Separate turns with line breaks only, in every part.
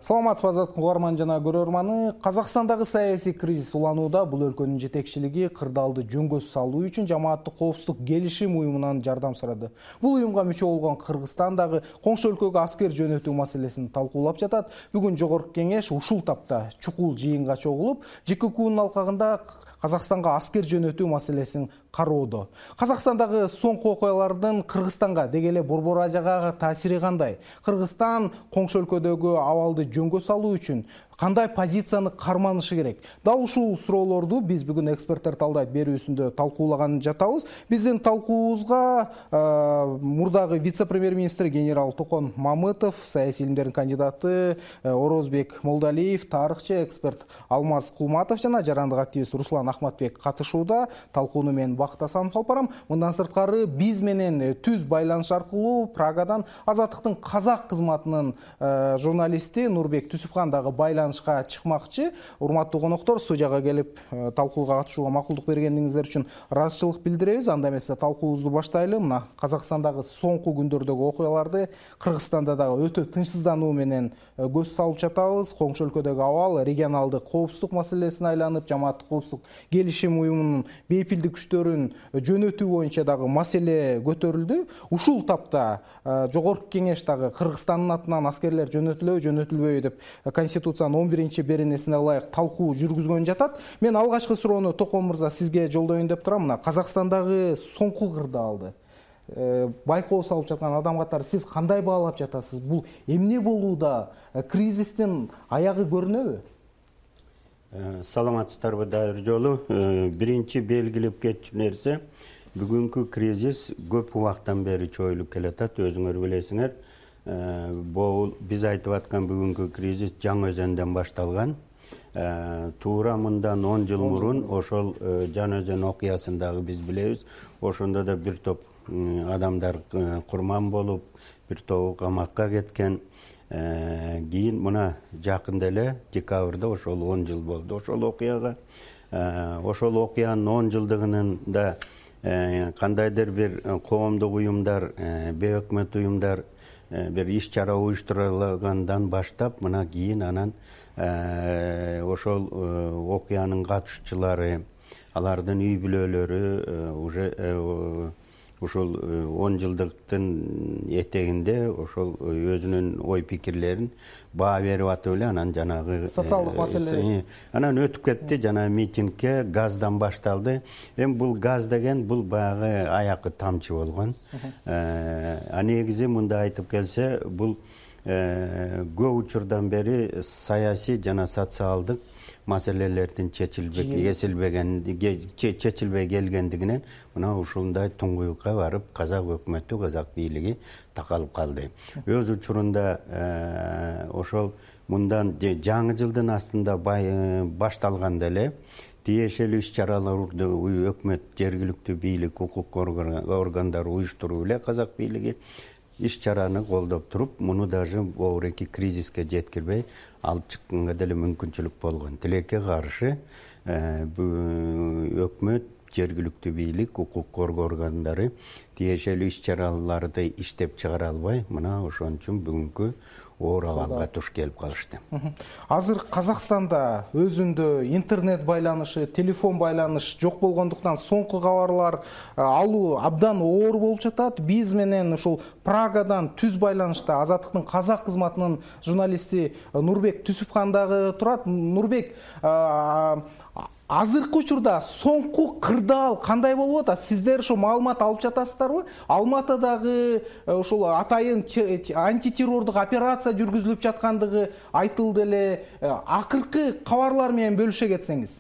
Саламатсызбы азаттык угарман жана көрөрманы. Казакстандагы саясий кризис уланууда. Бул өлкөнүн жетекчилиги кырдаалды жөнгө салуу үчүн жамааттык коопсуздук келишим уюмунан жардам сурады. Бул уюмга мүчө болгон Кыргызстан дагы коңшу өлкөгө аскер жөнөтүү маселесин талкуулап жатат. Бүгүн жогорку кеңеш ушул тапта чукул жыйынга чогулуп, ЖККнын алкагында Казакстанга аскер жөнөтүү маселесин кароодо. Казакстандагы соңку окуялардын Кыргызстанга деги эле Борбор Азияга таасири кандай? Кыргызстан коңшу өлкөдөгү абалды жөнгө салуу үчүн кандай позицияны карманышы керек? Дал ушул суроолорду биз бүгүн эксперттер талдайт берүүсүндө талкуулаган жатабыз. Биздин талкуубузга мурдагы вице-премьер-министр генерал Токон Мамытов, саясий илимдердин кандидаты Орозбек Молдалиев, тарыхчы эксперт Алмаз Кулматов жана жарандык активист Руслан Ахматбек катышууда. Талкууну мен Бакыт Асанов алып барам. Мындан сырткары биз менен түз байланыш аркылуу Прагадан Азаттыктын казак кызматынын журналисти Нурбек Түсүпхан дагы байланышка чыкмакчы. Урматтуу коноктор, студияга келип талкууга катышууга макулдук бергениңиздер үчүн ыраазычылык билдиребиз. Анда эмесе талкуубузду баштайлы. Мына Казакстандагы соңку күндөрдөгү окуяларды, Кыргызстанда дагы өтө тынчсыздануу менен көз салып жатабыз. Коңшу өлкөдөгү абал регионалдык коопсуздук маселесине айланып, жамааттык коопсуздук келишим уюмунун бейпилдик күчтөрүн жөнөтүү боюнча дагы маселе көтөрүлдү. Ушул тапта жогорку кеңеш дагы Кыргызстандын атынан аскерлер жөнөтүлбөйбү деп Конституциянын 11-беренесине ылайык талкуу жүргүзгөн жатат. Мен алгачкы суроону Токон мырза сизге жолдоюн деп турам. Мына Казакстандагы соңку кырдаалды байкоо салып жаткан адам катары сиз кандай баалап жатасыз? Бул эмне болууда? Кризистин аягы көрүнөбү?
Саламатсыздарбы дайыр жолу. Биринчи белгилеп кетчү нерсе, бүгүнкү кризис көп убактан бери чоюлуп келатат, өзүңөр билесиңер. Биз айтып аткан бүгүнкү кризис Жаңы Өзөндөн башталган. Туура мындан 10 жыл мурун ошол Жаңы Өзөн окуясын дагы биз билебиз. Ошондо да бир топ адамдар курман болуп, бир тобу камакка кеткен. Кийин мына жакында эле декабрда ошол 10 жыл болду ошол окуяга. Ошол окуянын 10 жылдыгында кандайдыр бир коомдук уюмдар, бейөкмөт уюмдар бир иш-чара уюштургандан баштап, мына кийин анан ошол окуянын катышуучулары, алардын үй бүлөлөрү уже ушул 10 жылдыктын этегинде ошол өзүнүн ой пикирлерин баа берип атып эле анан жанагы
социалдык маселе
анан өтүп кетти. Жана митингке газдан башталды. Эми бул газ деген бул баягы аякы тамчы болгон. Негизи мында айтып келсе, бул көп учурдан бери саясий жана социалдык маселелердин чечилбей келгендигинен мына ушундай туңгуюкка барып казак өкмөтү, казак бийлиги такалып калды. Өз учурунда ошол мындан жаңы жылдын астында башталганда эле тиешелүү иш-чараларды өкмөт, жергиликтүү бийлик, укук органдары уюштуруп эле казак бийлиги иш-чараны колдоп туруп, муну даже оореки кризиске жеткирбей алып чыкканга деле мүмкүнчүлүк болгон. Тилекке каршы өкмөт, жергиликтүү бийлик, укук коргоо органдары тиешелүү иш-чараларды иштеп чыгара албай, мына ошон үчүн бүгүнкү оор абалга туш келип калышты.
Азыр Казакстанда өзүндө интернет байланышы, телефон байланыш жок болгондуктан соңку кабарлар алуу абдан оор болуп жатат. Биз менен ушул Прагадан түз байланышта Азаттыктын казак кызматынын журналисти Нурбек Түсүпхан дагы турат. Нурбек, азыркы учурда соңку кырдаал кандай болуп атат? Сиздер ошо маалымат алып жатасыздарбы? Алматыдагы ошол атайын антитеррордук операция жүргүзүлүп жаткандыгы айтылды эле. Акыркы кабарлар менен бөлүшө кетсеңиз.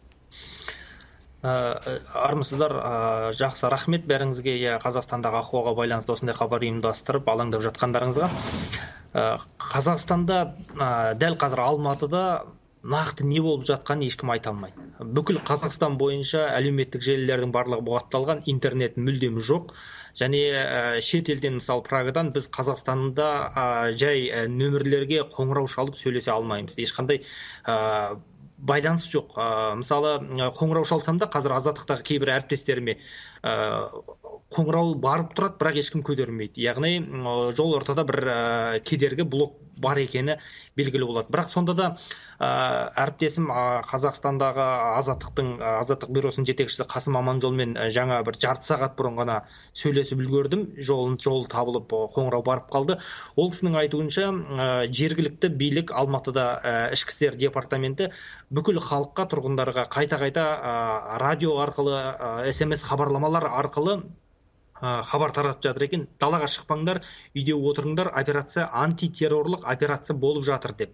Армысыздар, жакшы, рахмет бериңизге. Казакстандагы акыбалга байланыштуу осундай кабар уюмдаштырып, алаңдап жаткандарыңызга. Казакстанда дәл казыр Алматыда нақты не болып жатқанын ешкім айта алмайды. Бүкіл Қазақстан бойынша әлеуметтік желілердің барлығы бұғатталған, интернет мүлдем жоқ. Және шет елден, мысалы Прагадан біз Қазақстанда жай нөмірлерге қоңырау шалып сөйлесе алмаймыз. Ешқандай байланыс жоқ. Мысалы қоңырау шалсам да қазір Азаттықтағы кейбір әріптестеріме қоңырау барып тұрады, бірақ ешкім көтермейді. Яғни жол ортада бір кедергі блок бар екені белгілі болады. Бірақ сонда да әріптесім Қазақстандағы Азаттық бюросының жетекшісі Қасым Аманжолмен жаңа бір жарты сағат бұрын ғана сөйлесіп үлгердім. Жол табылып қоңырау барып қалды. Ол кісінің айтуынша жергілікті билік Алматыда ішкі істер департаменті бүкіл халыққа, тұрғындарға қайта-қайта радио арқылы, SMS хабарламалар арқылы хабар таратып жатыр екен. Далаға шықпаңдар, үйде отырыңдар, операция антитеррорлық операция болып жатыр деп.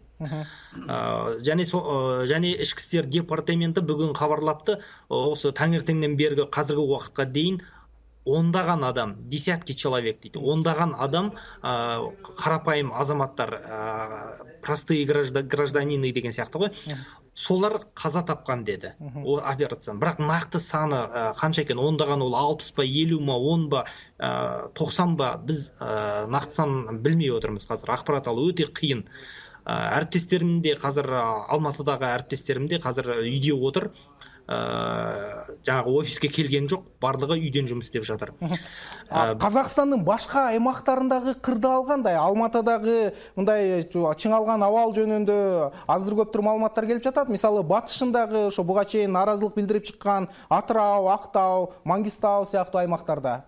Және ішкі істер департаменті бүгін хабарлапты, осы таңертеңнен бергі қазіргі уақытқа дейін ондаған адам, десятки человек дейді, ондаған адам, қарапайым азаматтар, простые гражданины деген сияқты ғой, солар қаза тапқан деді операциядан. Бірақ нақты саны қанша екен, ондаған ол 60 ба, 50 ма, 10 ба, 90 ба, біз нақты санын білмей отырмыз қазір. Ақпарат алу өте қиын. Әріптестерім де қазір, Алматыдағы әріптестерім де қазір үйде отыр. Жаңағы офиске келген жоқ, барлығы үйден жұмыс істеп жатыр.
Қазақстанның башқа аймақтарындағы қырдалғандай, Алматыдағы мындай чыңалған авал жөнүндө аздыр көптүр маалыматтар келип жатат. Мисалы, батышындағы ошо буга чейин наразылык билдирип чыккан Атырау, Актау, Маңгистау сыяктуу аймактарда.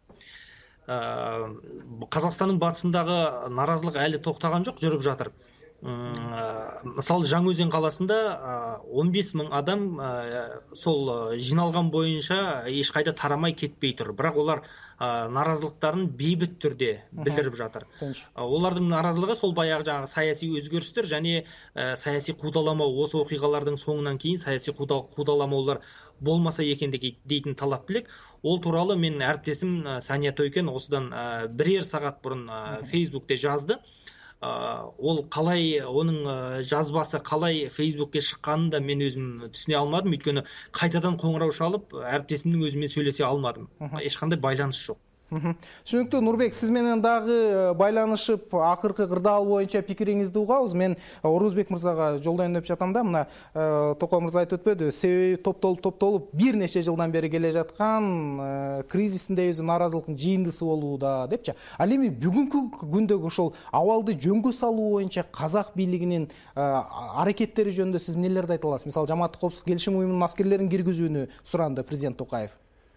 Қазақстанның батысындағы наразылық әлі тоқтаған жоқ, жүріп жатыр. Мысалы, Жаңаөзен қаласында 15 мың адам сол жиналған бойынша ешқайда тарамай кетпей тұр. Бірақ олар наразылықтарын бейбіт түрде білдіріп жатыр. Олардың наразылығы сол баяғы жаңағы саяси өзгерістер және саяси қудаламау, осы оқиғалардың соңынан кейін саяси қудаламаулар болмаса екен дейтін талап тілек. Ол туралы мен әріптесім Сания Тойкен осыдан бірер сағат бұрын Фейсбукте жазды. Ол қалай, оның жазбасы қалай Фейсбукке шыққанын да мен өзім түсіне алмадым, өйткені қайтадан қоңырау шалып, әріптесімнің өзімен сөйлесе алмадым. Ешқандай байланыс жоқ.
Түшүнүктүү. Нурбек, сиз менен дагы байланышып, акыркы кырдаал боюнча пикириңизди угабыз. Мен Орузбек мырзага жолдоюн деп жатам да, мына Токой мырза айтып өтпөдү, себеби топтолуп бир нече жылдан бери келе жаткан кризистин де өзү нааразылыктын жыйындысы болууда депчи. Ал эми бүгүнкү күндөгү ошол абалды жөнгө салуу боюнча казак бийлигинин аракеттери жөнүндө сиз эмнелерди айта аласыз? Мисалы, Жамааттык коопсуздук келишим уюмунун аскерлерин киргизүүнү суранды президент Токаев.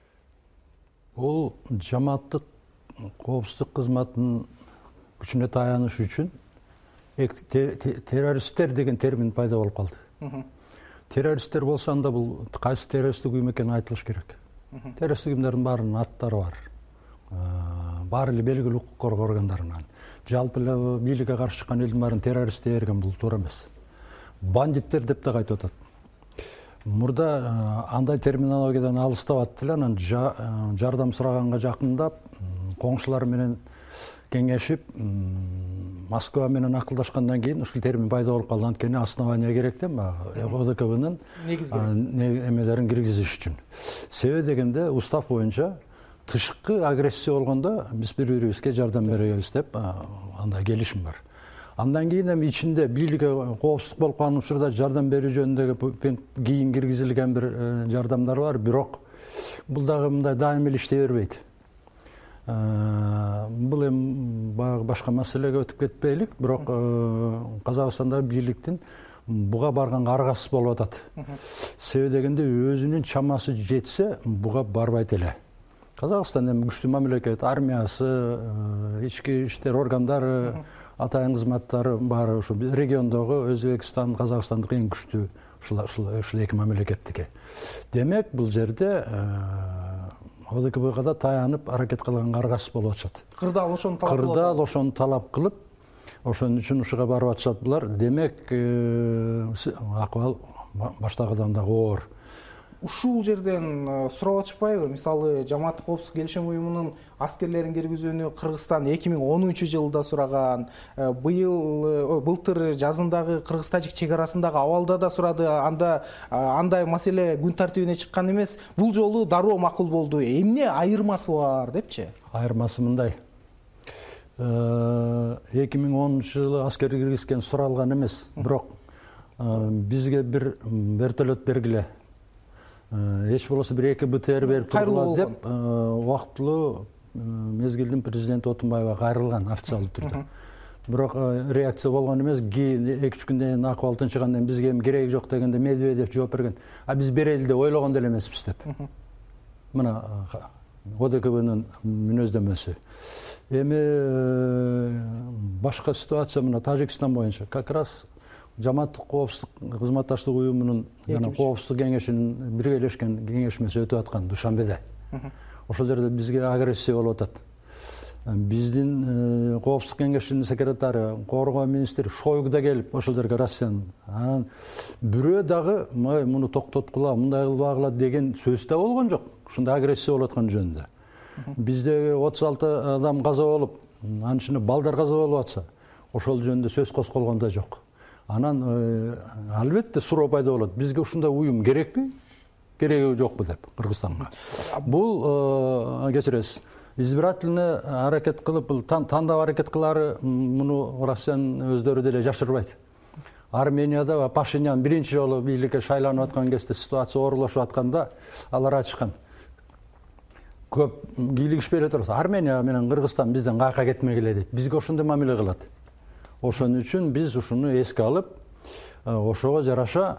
Ол жамааттык коопсуздук кызматынын күчүнө таяныш үчүн террористтер деген термин пайда болуп калды. Террористтер болсо анда бул кайсы террористтик уюм экени айтылыш керек. Террористтик уюмдардын баарынын аттары бар. Баары эле белгилүү укук коргоо органдарынан. Жалпы эле бийликке каршы чыккан элдин баарын террорист дей берген бул туура эмес. Бандиттер деп да айтып атат. Мурда андай терминологиядан алыстап эле, анан жардам сураганга жакындап, коңшулар менен кеңешип, Москва менен акылдашкандан кийин ушул термин пайда болуп калды. Анткени основания керек да, ОДКБнын эмелерин киргизиш үчүн. Себеби дегенде устав боюнча тышкы агрессия болгондо биз бири-бирибизге жардам беребиз деп андай келишим бар. Андан кийин эми ичинде бийликке коопсуздук болуп калган учурда жардам берүү жөнүндөгү кийин киргизилген бир жардамдар бар, бирок бул дагы мындай дайым эле иштей бербейт. Бул эми башка маселеге өтүп кетпейлик, бирок Казакстандагы бийликтин буга барганга аргасыз болуп атат. Себеби дегенде өзүнүн чамасы жетсе, буга барбайт эле. Казакстан эми күчтүү мамлекет, армиясы, ички иштер органдары, атайын кызматтары баары ушу региондогу Өзбекстан, Казакстандык эң күчтүү ушул эки мамлекеттики. Демек, бул жерде ОДКБга да таянып аракет кылганга аргасыз болуп атышат.
Кырдаал ошону
талап кылып, ошон үчүн ушуга барып атышат булар. Демек, акыбал баштагыдан дагы оор.
Ушул жерден сурап атышпайбы? Мисалы, Жамааттык коопсуздук келишим уюмунун аскерлерин киргизүүнү Кыргызстан 2013-жылда сураган. Былтыр жазындагы Кыргыз-Тажик чек арасындагы абалда да сурады. Анда андай маселе күн тартибине чыккан эмес. Бул жолу дароо макул болду. Эмне айырмасы бар депчи?
Айырмасы мындай. 2010-жылы аскер киргизген суралган эмес. Бирок бизге бир вертолет бергиле. эч болбосо 1-2 БТР берип
Кайрылуу
тургула деп убактылуу мезгилдин президенти Отунбаева кайрылган официалдуу түрдө. Бирок реакция болгон эмес. Кийин 2-3 күндөн кийин акыбал тынчыгандан кийин бизге эми кереги жок дегенде Медведев жооп берген. Биз берели деп ойлогон деле эмеспиз деп. Мына ОДКБнын мүнөздөмөсү. Эми башка ситуация мына Тажикстан боюнча как раз Жамааттык коопсуздук кызматташтык уюмунун жана коопсуздук кеңешинин биргелешкен кеңешмеси өтүп аткан Душанбеде. Ошол жерде бизге агрессия болуп атат. Биздин коопсуздук кеңешинин секретары, коргоо министри Шойгу да келип ошол жерге Россиянын. Анан бирөө дагы муну токтоткула, мындай кылбагыла деген сөз да болгон жок. Ушундай агрессия болуп аткан жөнүндө. Бизде 36 адам каза болуп, анын ичинде балдар каза болуп атса, ошол жөнүндө сөз козголгон да жок. Анан албетте суроо пайда болот. Бизге ушундай уюм керекпи? Кереги жокпу деп Кыргызстанга. Бул кечиресиз. Избирательный аракет кылып, тандап аракет кылары муну Россиянын өздөрү деле жашырбайт. Арменияда Пашинян биринчи жолу бийликке шайланып аткан кезде ситуация оорулашып атканда алар ачкан. Көп кийлигишпей эле турат. Армения менен Кыргызстан бизден каяка кетмегиле дейт. Бизге ошондой мамиле кылат. Ошон үчүн биз ушуну эске алып, ошого жараша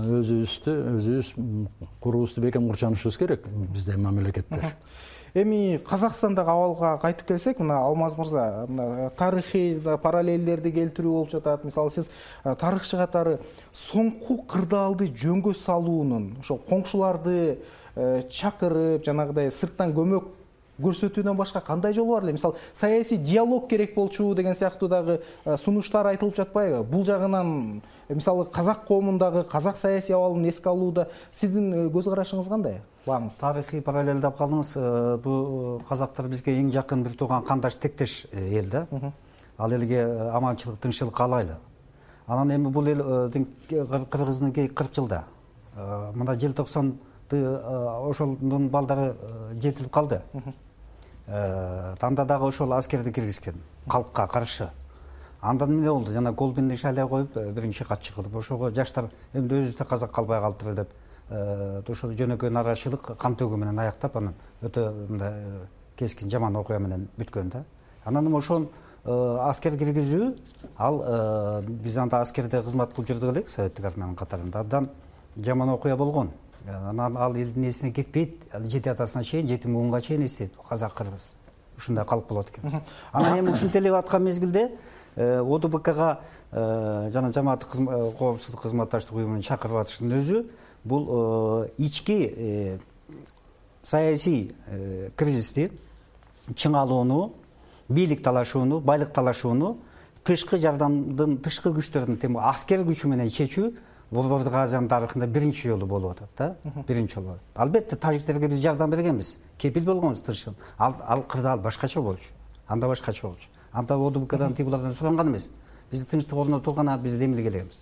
өзүбүз курубузду бекем курчанышыбыз керек бизде мамлекеттер.
Эми Казакстандагы абалга кайтып келсек, мына Алмаз мырза, тарыхый параллелдерди келтирүү болуп жатат. Мисалы сиз тарыхчы катары соңку кырдаалды жөнгө салуунун, ошо коңшуларды чакырып, жанагыдай сырттан көмөк көрсөтүүдөн башка кандай жолу бар эле? Мисалы, саясий диалог керек болчу деген сыяктуу дагы сунуштар айтылып жатпайбы? Бул жагынан, мисалы, казак коомундагы казак саясий абалын эске алууда сиздин көз карашыңыз кандай? Баңыз.
Тарыхый параллель деп калдыңыз. Бул казактар бизге эң жакын бир тууган кандаш тектеш эл да. Ал элге аманчылык, тынччылык каалайлы. Анан эми бул эл Кыргыздын 40 жылда мына желтоқсанды ошолдун балдары жетилип калды. Анда дагы ошол аскерди киргизген калкка каршы. Андан эмне болду? Жана Колбинди шайлай коюп, биринчи катчы кылып, ошого жаштар эми өзүбүздө казак калбай калыптыр деп, ошол жөнөкөй нарашылык кан төгүү менен аяктап, анан өтө мындай кескин жаман окуя менен бүткөн да. Анан ошон аскер киргизүү, ал биз анда аскерде кызмат кылып жүрдүк элек, советтик армиянын катарында. Абдан жаман окуя болгон. Анан ал элдин эсине кетпейт, жети атасына чейин, жети муунга чейин эстейт, казак кыргыз. Ушундай калп болот экенбиз. Анан эми ушинтип эле аткан мезгилде ОДБКга жана жамааттык коопсуздук кызматташтык уюмунун чакырып атышынын өзү бул ички саясий кризисти чыңалууну, бийлик талашууну, байлык талашууну тышкы жардамдын, тышкы күчтөрдүн, тем аскер күчү менен чечүү Борбордук Азиянын тарыхында биринчи жолу болуп атат да. Биринчи жолу. Албетте тажиктерге биз жардам бергенбиз, кепил болгонбуз тырышып. Ал кырдаал башкача болчу. Анда башкача болчу. Анда ОДБКдан тигулардан суранган эмес. Биз тынчтык орнотулган, биз демилге элегенбиз.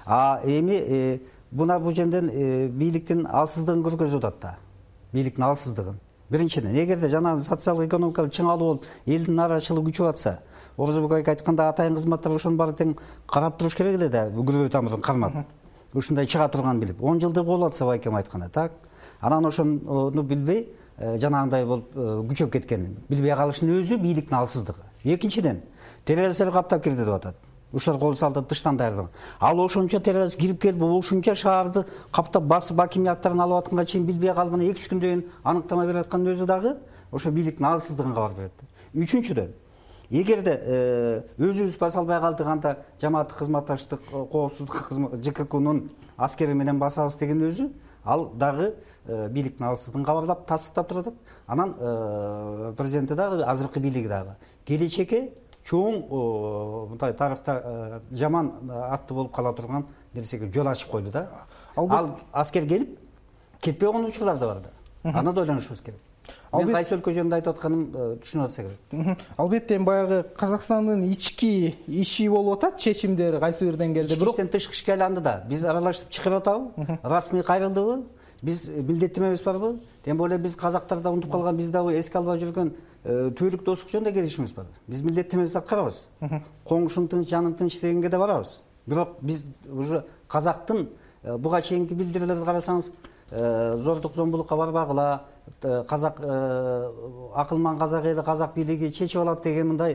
Эми бул жерден бийликтин алсыздыгын көргөзүп атат да. Бийликтин алсыздыгын. Биринчиден, эгерде жанагы социалдык экономикалык чыңалуу болуп, элдин нарачылыгы күчүп атса, Орозбек айтканда атайын кызматтар ошонун баары тең карап туруш керек эле да, күлгө тамырын кармап. Ушундай чыга турган билип, 10 жылдык болуп атса байкем айтканда, так. Анан ошону билбей, жанагындай болуп күчөп кеткен. Билбей калышынын өзү бийликтин алсыздыгы. Экинчиден, террористтер каптап кирди деп атат. Ушулар кол салды, тыштан даярдыгы. Ал ошончо террорист кирип келип, ушунча шаарды каптап басып, акимияттарын алып атканга чейин билбей калып, 2-3 күндөн кийин аныктама берип аткандын өзү дагы ошо бийликтин алсыздыгын кабар берет. Үчүнчүдөн, эгерде өзүбүз баса албай калдык, анда жамааттык кызматташтык коопсуздук кызмат ЖККнун аскери менен басабыз деген өзү, ал дагы бийликтин алсыздыгын кабарлап, тастыктап турат. Анан президенти дагы, азыркы бийлиги дагы келечекке чоң мындай тарыхта жаман аттуу болуп кала турган нерсеге жол ачып койду да. Ал аскер келип кетпей койгон учурлар да бар да. Аны да ойлонушубуз керек. Мен кайсы өлкө жөнүндө айтып атканым түшүнүп атса керек.
Албетте баягы Казакстандын ички иши болуп атат, чечимдер кайсы бир деңгээлде, бирок
иштен тышкы ишке айланды да. Биз аралашып чыгарып атабы? Расмий кайрылдыбы? Биз милдеттемебиз барбы? Тем более биз казактар да унутуп калган, биз дагы эске албай жүргөн түбөлүк достук жөнүндө келишимиз бар. Биз милдеттемебизди аткарабыз. Коңшум тынч, жаным тынч дегенге да барабыз. Бирок биз уже казактын буга чейинки билдирүүлөрдү карасаңыз, зордук зомбулукка барбагыла, казак акылман казак эли, казак бийлиги чечип алат деген мындай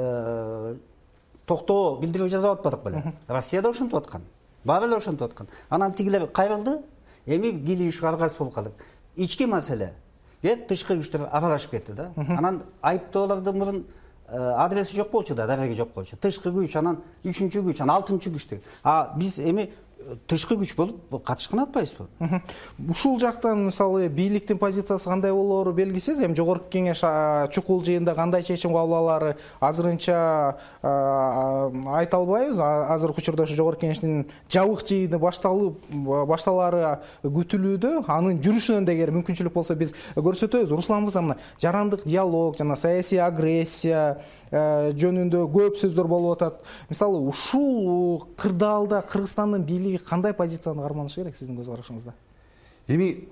токтоо билдирүү жасап атпадык беле. Россия да ошентип аткан, баары эле ошентип аткан. Анан тигилер кайрылды, эми кийлигишүүгө аргасыз болуп калдык. Ички маселе, тышкы күчтөр аралашып кетти да. Анан айыптоолордун мурун адреси жок болчу да, дареги жок болчу. Тышкы күч, анан үчүнчү күч, анан алтынчы күч деген. Биз эми тышкы күч болуп катышкан атпайбызбы?
Ушул жактан мисалы бийликтин позициясы кандай болоору белгисиз. Эми жогорку кеңеш чукул жыйында кандай чечим кабыл алаары азырынча айта албайбыз. Азыркы учурда ушу жогорку кеңештин жабык жыйыны башталаары күтүлүүдө. Анын жүрүшүнөн да эгер мүмкүнчүлүк болсо биз көрсөтөбүз. Руслан мырза, мына жарандык диалог жана саясий агрессия жөнүндө көп сөздөр болуп атат. Мисалы ушул кырдаалда Кыргызстандын бийлиги кандай позицияны карманышы керек сиздин көз карашыңызда?
Эми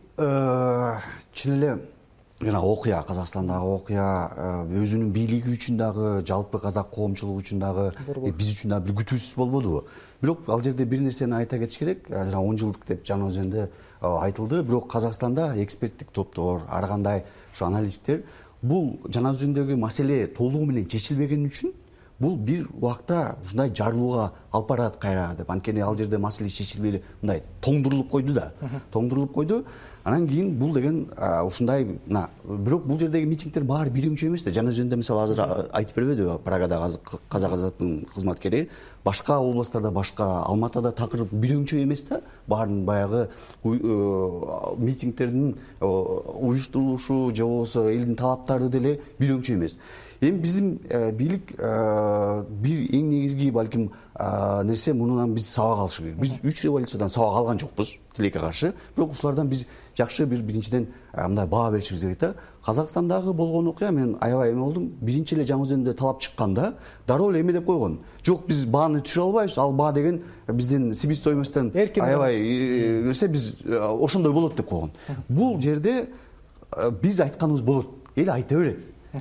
чын эле жана окуя, Казакстандагы окуя өзүнүн бийлиги үчүн дагы, жалпы казак коомчулугу үчүн дагы, биз үчүн дагы бир күтүүсүз болбодубу? Бирок ал жерде бир нерсени айта кетиш керек. Жана 10 жылдык деп жана өзүндө айтылды. Бирок Казакстанда эксперттик топтор, ар кандай ушу аналитиктер бул жана өзүндөгү маселе толугу менен чечилбеген үчүн бул бир убакта ушундай жарылууга алып барат кайра деп. Анткени ал жерде маселе чечилбей мындай тоңдурулуп койду да. Тоңдурулуп койду. Анан кийин бул деген ушундай бирок бул жердеги митингдер баары бирөңчө эмес да. Жана өзүндө мисалы азыр айтып бербедиби Прагадагы казак азаттын кызматкери, башка областтарда, башка Алматада такыр бирөңчө эмес да. Баарын баягы митингдердин уюштурулушу же болбосо элдин талаптары деле бирөңчө эмес. Эми биздин бийлик бир эң негизги балким нерсе мунунан биз сабак алыш керек. Биз 3 революциядан сабак алган жокпуз тилекке каршы. Бирок ушулардан биз жакшы биринчиден мындай баа беришибиз керек да. Казакстандагы болгон окуя мен аябай эме болдум. Биринчи эле жаңы өзүндө талап чыкканда дароо эле эме деп койгон. Жок, биз бааны түшүрө албайбыз. Ал баа деген биздин себестоимостьтон аябай нерсе, биз ошондой болот деп койгон. Бул жерде биз айтканыбыз болот, эл айта берет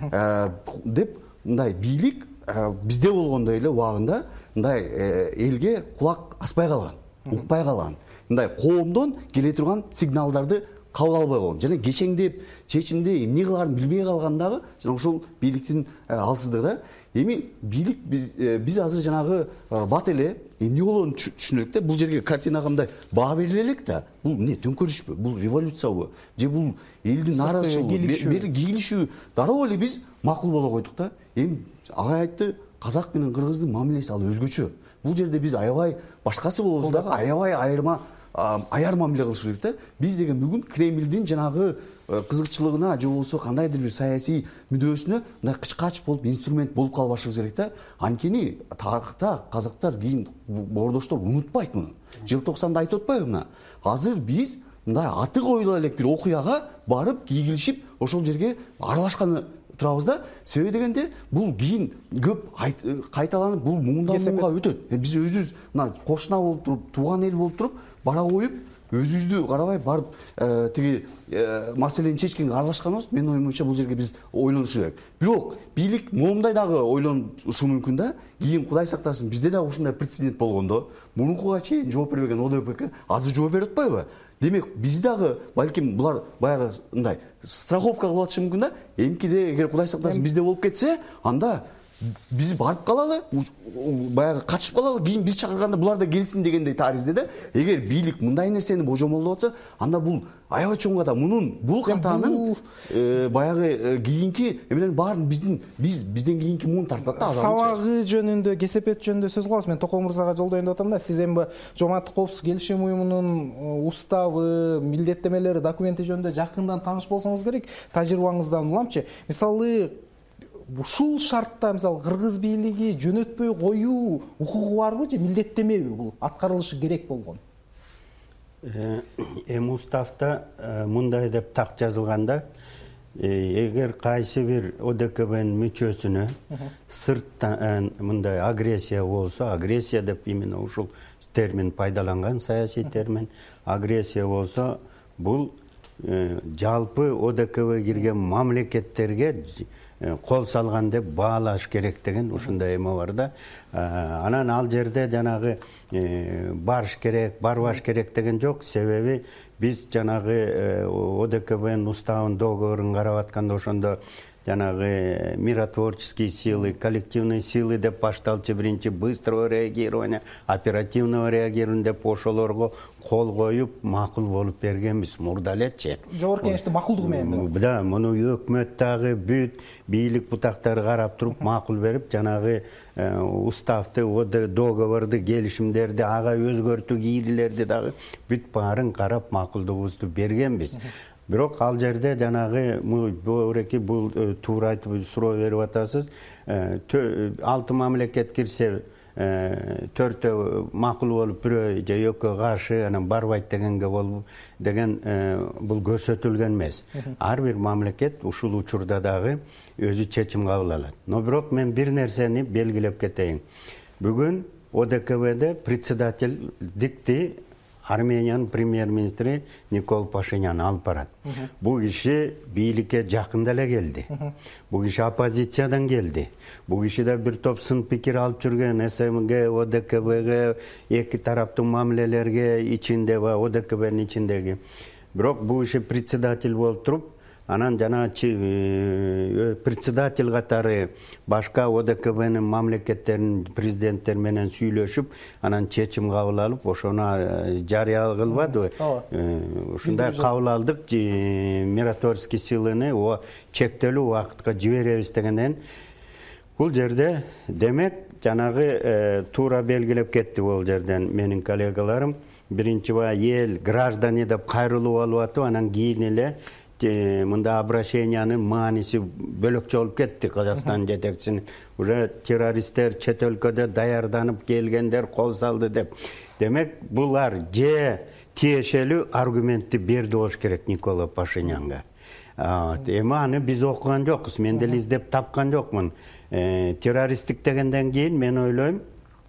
деп мындай бийлик бизде болгондой эле убагында мындай элге кулак аспай калган, укпай калган. Мындай коомдон келе турган сигналдарды кабыл албай койгон. Жана кечеңдеп, чечимди эмне кылаарын билбей калгандагы жана ушул бийликтин алсыздыгы да. Эми бийлик биз азыр жанагы бат эле эмне болоорун түшүнө элек да. Бул жерге картинага мындай баа бериле элек да. Бул эмне, төңкөрүшпү? Бул революциябы? Же бул элдин нааразычылыгы, бир кийлишүү? Дароо эле биз макул боло койдук да. Эми агай айтты, казак менен кыргыздын мамилеси ал өзгөчө. Бул жерде биз аябай башкасы болобуз дагы, аябай аяр мамиле кылыш керек да. Биз деген бүгүн Кремлдин жанагы кызыкчылыгына же болбосо кандайдыр бир саясий мүдөөсүнө мындай кычкач болуп, инструмент болуп калбашыбыз керек да. Анткени тарыхта казактар кийин боордоштор унутпайт муну. Желтоқсанда айтып атпайбы мына? Азыр биз мындай аты коюла элек бир окуяга барып кийгилишип ошол жерге аралашканы турабыз да. Себеби дегенде бул кийин көп кайталанып бул муңдан муңга өтөт. Биз өзүбүз мына кошуна болуп туруп, тууган эл болуп туруп бара коюп, өзүбүздү карабай барып тиги маселени чечкенге аралашканыбыз, менин оюмча бул жерге биз ойлонуш керек. Бирок бийлик момундай дагы ойлонушу мүмкүн да. Кийин Кудай сактасын, бизде дагы ушундай прецедент болгондо, мурункуга чейин жооп бербеген ОДПК азыр жооп берип атпайбы? Демек, биз дагы балким булар баягы мындай страховка кылып атышы мүмкүн да. Эмкиде эгер Кудай сактасын бизде болуп кетсе, анда биз барып калалы, баягы катышып калалы, кийин биз чакырганда булар да келсин дегендей таризде да. Эгер бийлик мындай нерсени божомолдоп атса, анда бул аябай чоң ката. Бул катанын баягы кийинки эмелердин баарын бизден кийинки муун тартат да.
Сабагы жөнүндө, кесепет жөнүндө сөз кылабыз. Мен Токол мырзага жолдоюн деп атам да. Сиз эми Жооматтык коопсуздук келишим уюмунун уставы, милдеттемелери, документи жөнүндө жакындан тааныш болсоңуз керек. Тажрыйбаңыздан уламчы. Мисалы ушул шартта мисалы кыргыз бийлиги жөнөтпөй коюу укугу барбы же милдеттемеби бул аткарылышы керек болгон?
Эми уставда мындай деп так жазылганда, эгер кайсы бир ОДКБнын мүчөсүнө сырттан мындай агрессия болсо, агрессия деп именно ушул термин пайдаланган, саясий термин, агрессия болсо, бул жалпы ОДКБ кирген мамлекеттерге кол салган деп баалаш керек деген ушундай эме бар да. Анан ал жерде жанагы барыш керек, барбаш керек деген жок. Себеби биз жанагы ОДКБнын уставын, договорун карап атканда ошондо жанагы миротворческие силы, коллективные силы деп башталчу биринчи быстрого реагирования, оперативного реагирования деп ошолорго кол коюп макул болуп бергенбиз мурда элечи.
Жогорку Кеңештин макулдугу менен.
Да, муну өкмөт дагы бүт бийлик бутактары карап туруп макул берип, жанагы уставды, договорду, келишимдерди, ага өзгөртүү кийлерди дагы бүт баарын карап макулдугубузду бергенбиз. Бирок ал жерде жанагы бул туура айтып суроо берип атасыз. 6 мамлекет кирсе, 4 макул болуп, бирөө же экөө каршы, анан барбайт дегенге болуп деген бул көрсөтүлгөн эмес. Ар бир мамлекет ушул учурда дагы өзү чечим кабыл алат. Но бирок мен бир нерсени белгилеп кетейин. Бүгүн ОДКБде председательдикти Армениянын премьер-министри Никол Пашинян алып барат. Бул киши бийликке жакында эле келди. Бул киши оппозициядан келди. Бул киши да бир топ сын пикир алып жүргөн СМГ, ОДКБге, эки тараптын мамилелерге ичинде ва ОДКБнын ичиндеги. Бирок бул киши председатель болуп туруп, анан жана председатель катары башка ОДКБнын мамлекеттеринин президенттери менен сүйлөшүп, анан чечим кабыл алып, ошону жарыя кылбадыбы? Ушундай кабыл алдык, миротворческий силыны чектелүү убакытка жиберебиз дегенден бул жерде демек жанагы туура белгилеп кетти бул жерден менин коллегаларым. Биринчи эл граждане деп кайрылып алып атып, анан кийин эле мында обращениянын мааниси бөлөкчө болуп кетти. Казакстан жетекчисинин уже террористтер чет өлкөдө даярданып келгендер кол салды деп. Демек булар же тиешелүү аргументти берди болуш керек Никола Пашинянга. Эми аны биз окуган жокпуз, мен деле издеп тапкан жокмун. Террористтик дегенден кийин мен ойлойм,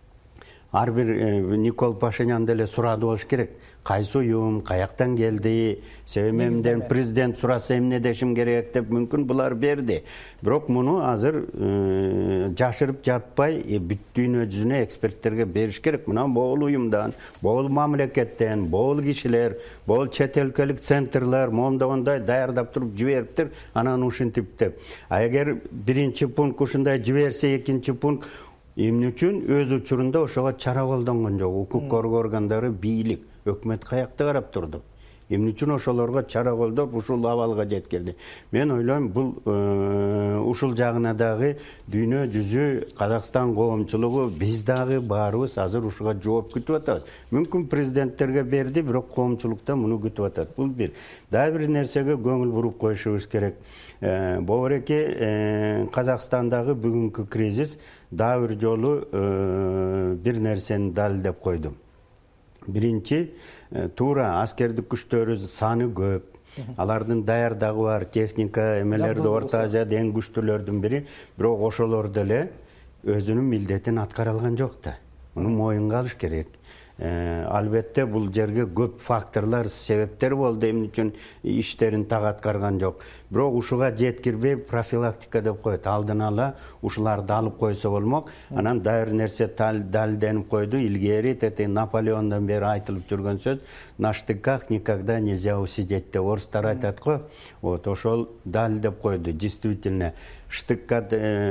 ар бир Никол Пашинян деле сурады болуш керек. Кайсы уюм, каяктан келди, себебинен президент сураса эмне дешим керек деп мүмкүн булар берди. Бирок муну азыр жашырып жатпай бүт дүйнө жүзүнө эксперттерге бериш керек. Мына могул уюмдан, могул мамлекеттен, могул кишилер, могул чет өлкөлүк центрлар мондогондой даярдап туруп жибериптир, анан ушинтип деп. Эгер биринчи пункт ушундай жиберсе, экинчи пункт эмне үчүн өз учурунда ошого чара колдонгон жок? Укук коргоо органдары, бийлик, өкмөт каякта карап турду? Эмне үчүн ошолорго чара колдоп ушул абалга жеткирди? Мен ойлойм, бул ушул жагына дагы дүйнө жүзү, Казакстан коомчулугу, биз дагы баарыбыз азыр ушуга жооп күтүп атабыз. Мүмкүн президенттерге берди, бирок коомчулукта муну күтүп атат. Бул бир. Дагы бир нерсеге көңүл буруп коюшубуз керек. Бобореки, Казакстандагы бүгүнкү кризис дагы бир жолу бир нерсени далилдеп койду. Биринчи, туура аскердик күчтөрү саны көп. Алардын даярдыгы бар, техника, эмелерди Орто Азияда эң күчтүүлөрдүн бири, бирок ошолор деле өзүнүн милдетин аткара алган жок да. Муну моюнга алыш керек. Албетте бул жерге көп факторлор, себептер болду, эмне үчүн иштерин так аткарган жок. Бирок ушуга жеткирбей профилактика деп коет. Алдын ала ушуларды алып койсо болмок. Анан дайыр нерсе далилденип койду. Илгери Наполеондон бери айтылып жүргөн сөз: на штыках никогда нельзя усидеть деп орустар айтат го. Вот ошол далилдеп койду. Действительно, штыкка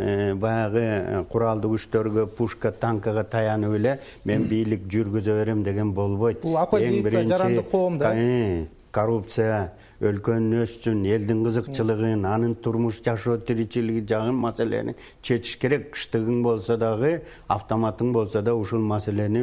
баягы куралдуу күчтөргө, пушка, танкага таянып эле мен бийлик жүргүзө берем деген болбойт.
Бул оппозиция, жарандык коом да.
Коррупция, өлкөнүн өсүшүн, элдин кызыкчылыгын, анын турмуш жашоо тиричилиги жагын маселени чечиш керек. Кыштыгың болсо дагы, автоматың болсо да ушул маселени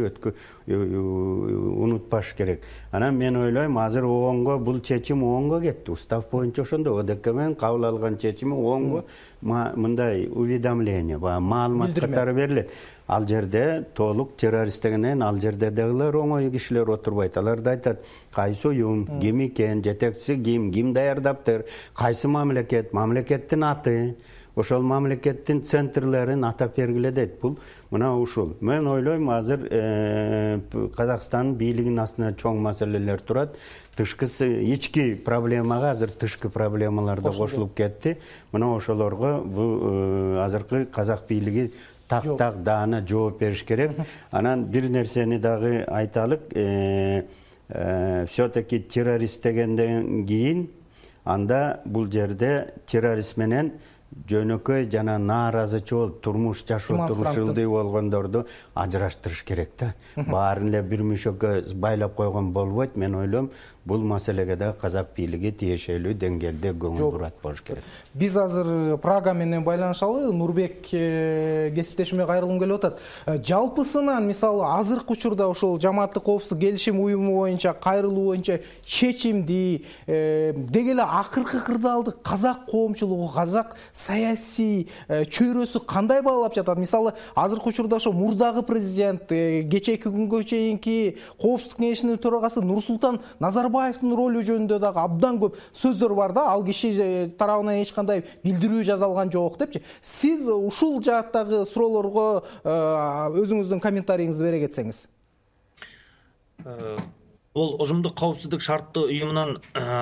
унутпаш керек. Анан мен ойлойм, азыр ООНго бул чечим ООНго кетти. Устав боюнча ошондо ОДКБнын кабыл алган чечими ООНго мындай уведомление, маалымат катары берилет. Ал жерде толук террорист дегенен ал жерде дагылар оңой кишилер отурбайт. Алар да айтат, кайсы уюм, ким экен, жетекчиси ким даярдаптыр, кайсы мамлекет, мамлекеттин аты, ошол мамлекеттин центрлерин атап бергиле дейт. Бул мына ушул. Мен ойлойм, азыр Казакстандын бийлигинин астында чоң маселелер турат. Ички проблемага азыр тышкы проблемалар да кошулуп кетти. Мына ошолорго бул азыркы казак бийлиги так даана жооп бериш керек. Анан бир нерсени дагы айталык. Все-таки террорист дегенден кийин анда бул жерде террорист менен жөнөкөй жана нааразычы болуп турмуш ылдый болгондорду ажыраштырыш керек да. Баарын эле бир мүшөккө байлап койгон болбойт. Мен ойлойм, бул маселеге да казак бийлиги тиешелүү деңгээлде көңүл бурат болуш керек.
Биз азыр Прага менен байланышалы. Нурбек кесиптешиме кайрылгым келип атат. Жалпысынан мисалы азыркы учурда ошол жамааттык коопсуздук келишим уюму боюнча кайрылуу боюнча чечимди деги эле акыркы кырдаалды казак коомчулугу, казак саясий чөйрөсү кандай баалап жатат? Мисалы азыркы учурда ошо мурдагы президент, кечээки күнгө чейинки коопсуздук кеңешинин төрагасы Нурсултан Назарбаевдин ролу жөнүндө дагы абдан көп сөздөр бар да. Ал киши тарабынан эч кандай билдирүү жазалган жок депчи. Сиз ушул жааттагы суроолорго өзүңүздүн комментарийиңизди бере кетсеңиз.
Ол ұжымдық қауіпсіздік шартты ұйымынан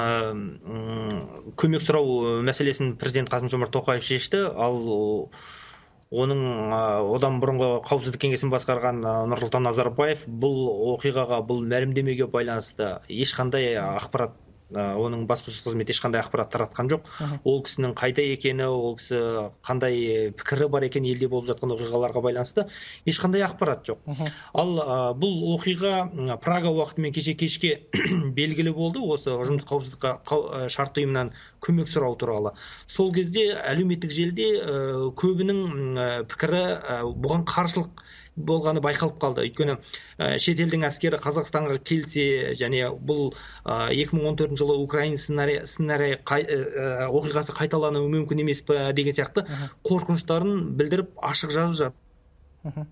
көмек сұрау мәселесін президент Қасым-Жомарт Тоқаев шешті. Ал оның одан бұрынғы қауіпсіздік кеңесін басқарған Нұрсұлтан Назарбаев бұл оқиғаға, бұл мәлімдемеге байланысты ешқандай ақпарат, оның баспасөз қызметі ешқандай ақпарат таратқан жоқ. Ол кісінің қайда екені, ол кісі қандай пікірі бар екені елде болып жатқан оқиғаларға байланысты ешқандай ақпарат жоқ. Ал бұл оқиға Прага уақытымен кешке белгілі болды, осы ұжымдық қауіпсіздік шарт ұйымынан көмек сұрау туралы. Сол кезде әлеуметтік желіде көбінің пікірі бұған қарсылық болғаны байқалып қалды. Өйткені шетелдің әскері Қазақстанға келсе, және бұл 2014 жылы Украина сценарий оқиғасы қайталануы мүмкін емес пе деген сияқты қорқыныштарын білдіріп ашық жазып жатыр.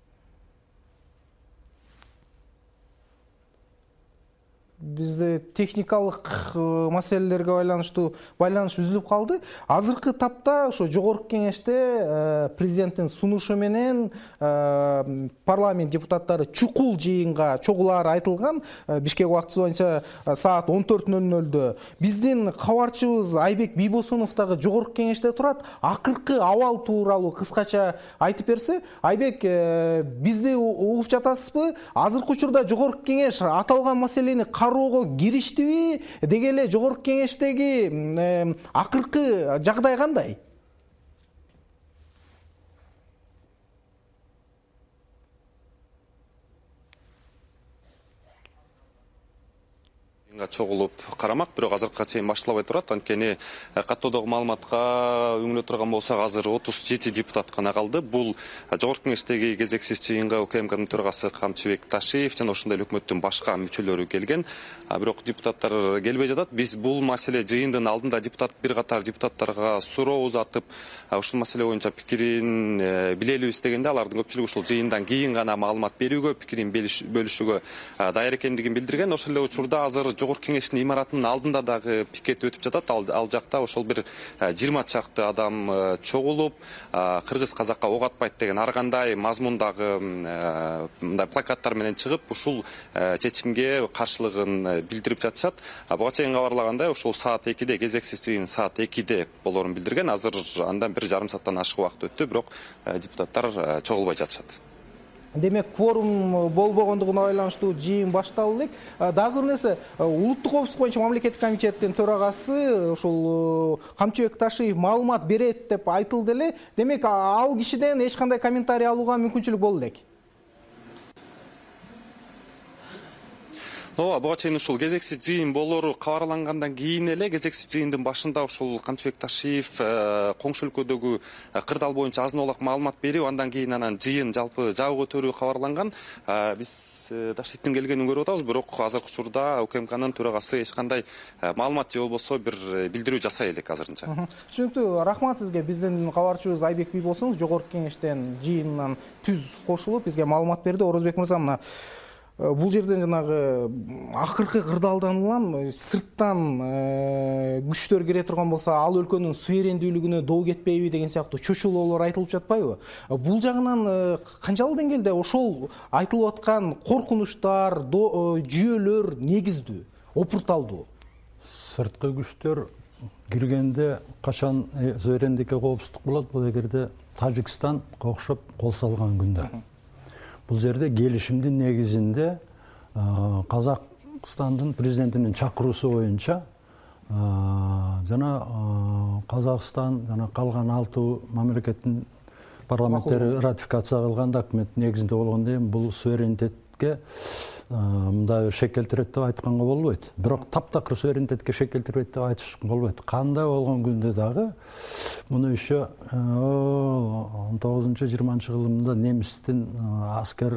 Бизде техникалык маселелерге байланыш үзүлүп калды. Азыркы тапта ошо жогорку кеңеште президенттин сунушу менен парламент депутаттары чукул жыйынга чогулаары айтылган. Бишкек убактысы боюнча саат 14:00-дө биздин кабарчыбыз Айбек Бийбосунов дагы жогорку кеңеште турат. Акыркы абал тууралуу кыскача айтып берсе. Айбек, бизди угуп жатасызбы? Азыркы учурда жогорку кеңеш аталган маселени кароого кириштиби? Деги эле жогорку кеңештеги акыркы жагдай кандай?
чогулуп карамак, бирок азыркыга чейин башталбай турат. Анткени каттоодогу маалыматка үңүлө турган болсок, азыр 37 депутат гана калды. Бул жогорку кеңештеги кезексиз жыйынга УКМКнын төрагасы Камчыбек Ташиев жана ошондой эле өкмөттүн башка мүчөлөрү келген. Бирок депутаттар келбей жатат. Биз бул маселе жыйындын алдында бир катар депутаттарга суроо узатып, ушул маселе боюнча пикирин билелибиз дегенде, алардын көпчүлүгү ушул жыйындан кийин гана маалымат берүүгө, пикирин бөлүшүүгө даяр экендигин билдирген. Ошол эле учурда азыр жогорку кеңештин имаратынын алдында дагы пикет өтүп жатат. Ал жакта ошол бир 20 чакты адам чогулуп, кыргыз казакка ок атпайт деген ар кандай мазмундагы мындай плакаттар менен чыгып, ушул чечимге каршылыгын билдирип жатышат. Буга чейин кабарлагандай, ушул саат 2-де, кезексиз жыйын саат 2-де болоорун билдирген. Азыр андан 1,5 сааттан ашык убакыт өттү, бирок депутаттар чогулбай жатышат.
Демек, кворум болбогондугуна байланыштуу жыйын башталды элек. Дагы бир нерсе, улуттук коопсуздук боюнча мамлекеттик комитеттин төрагасы ушул Камчыбек Ташиев маалымат берет деп айтылды эле. Демек, ал кишиден эч кандай комментарий алууга мүмкүнчүлүк болду элек.
Буга чейин ушул кезексиз жыйын болоору кабарлангандан кийин эле, кезексиз жыйындын башында ушул Камчыбек Ташиев коңшу өлкөдөгү кырдаал боюнча азын-аулак маалымат берип, андан кийин анан жыйын жалпы жабы көтөрүү кабарланган. Биз Ташиевдин келгенин көрүп атабыз, бирок азыркы учурда УКМКнын төрагасы эч кандай маалымат же болбосо бир билдирүү жасай элек азырынча.
Түшүнүктүү, рахмат сизге. Биздин кабарчыбыз Айбек Бийбосунов жогорку кеңештен жыйынынан түз кошулуп бизге маалымат берди. Орозбек мырза, мына бул жерден жанагы акыркы кырдаалдан улам сырттан күчтөр кире турган болсо ал өлкөнүн суверендүүлүгүнө доо кетпейби деген сыяктуу чочулоолор айтылып жатпайбы? Бул жагынан канчалык деңгээлде ошол айтылып аткан коркунучтар, жүйөлөр негиздүү, опурталдуу?
Сырткы күчтөр киргенде качан суверендикке коопсуздук болот? Бул эгерде Тажикстан окшоп кол салган күндө. Бул жерде келишимдин негизинде Казакстандын президентинин чакыруусу боюнча жана Казакстан жана калган 6 мамлекеттин парламенттери ратификация кылган документ негизинде болгондон кийин бул суверенитетке мындай бир шек келтирет деп айтканга болбойт. Бирок таптакыр суверенитетке шек келтирбейт деп айтыш болбойт. Кандай болгон күндө дагы муну еще 19-20 жылында немистин аскер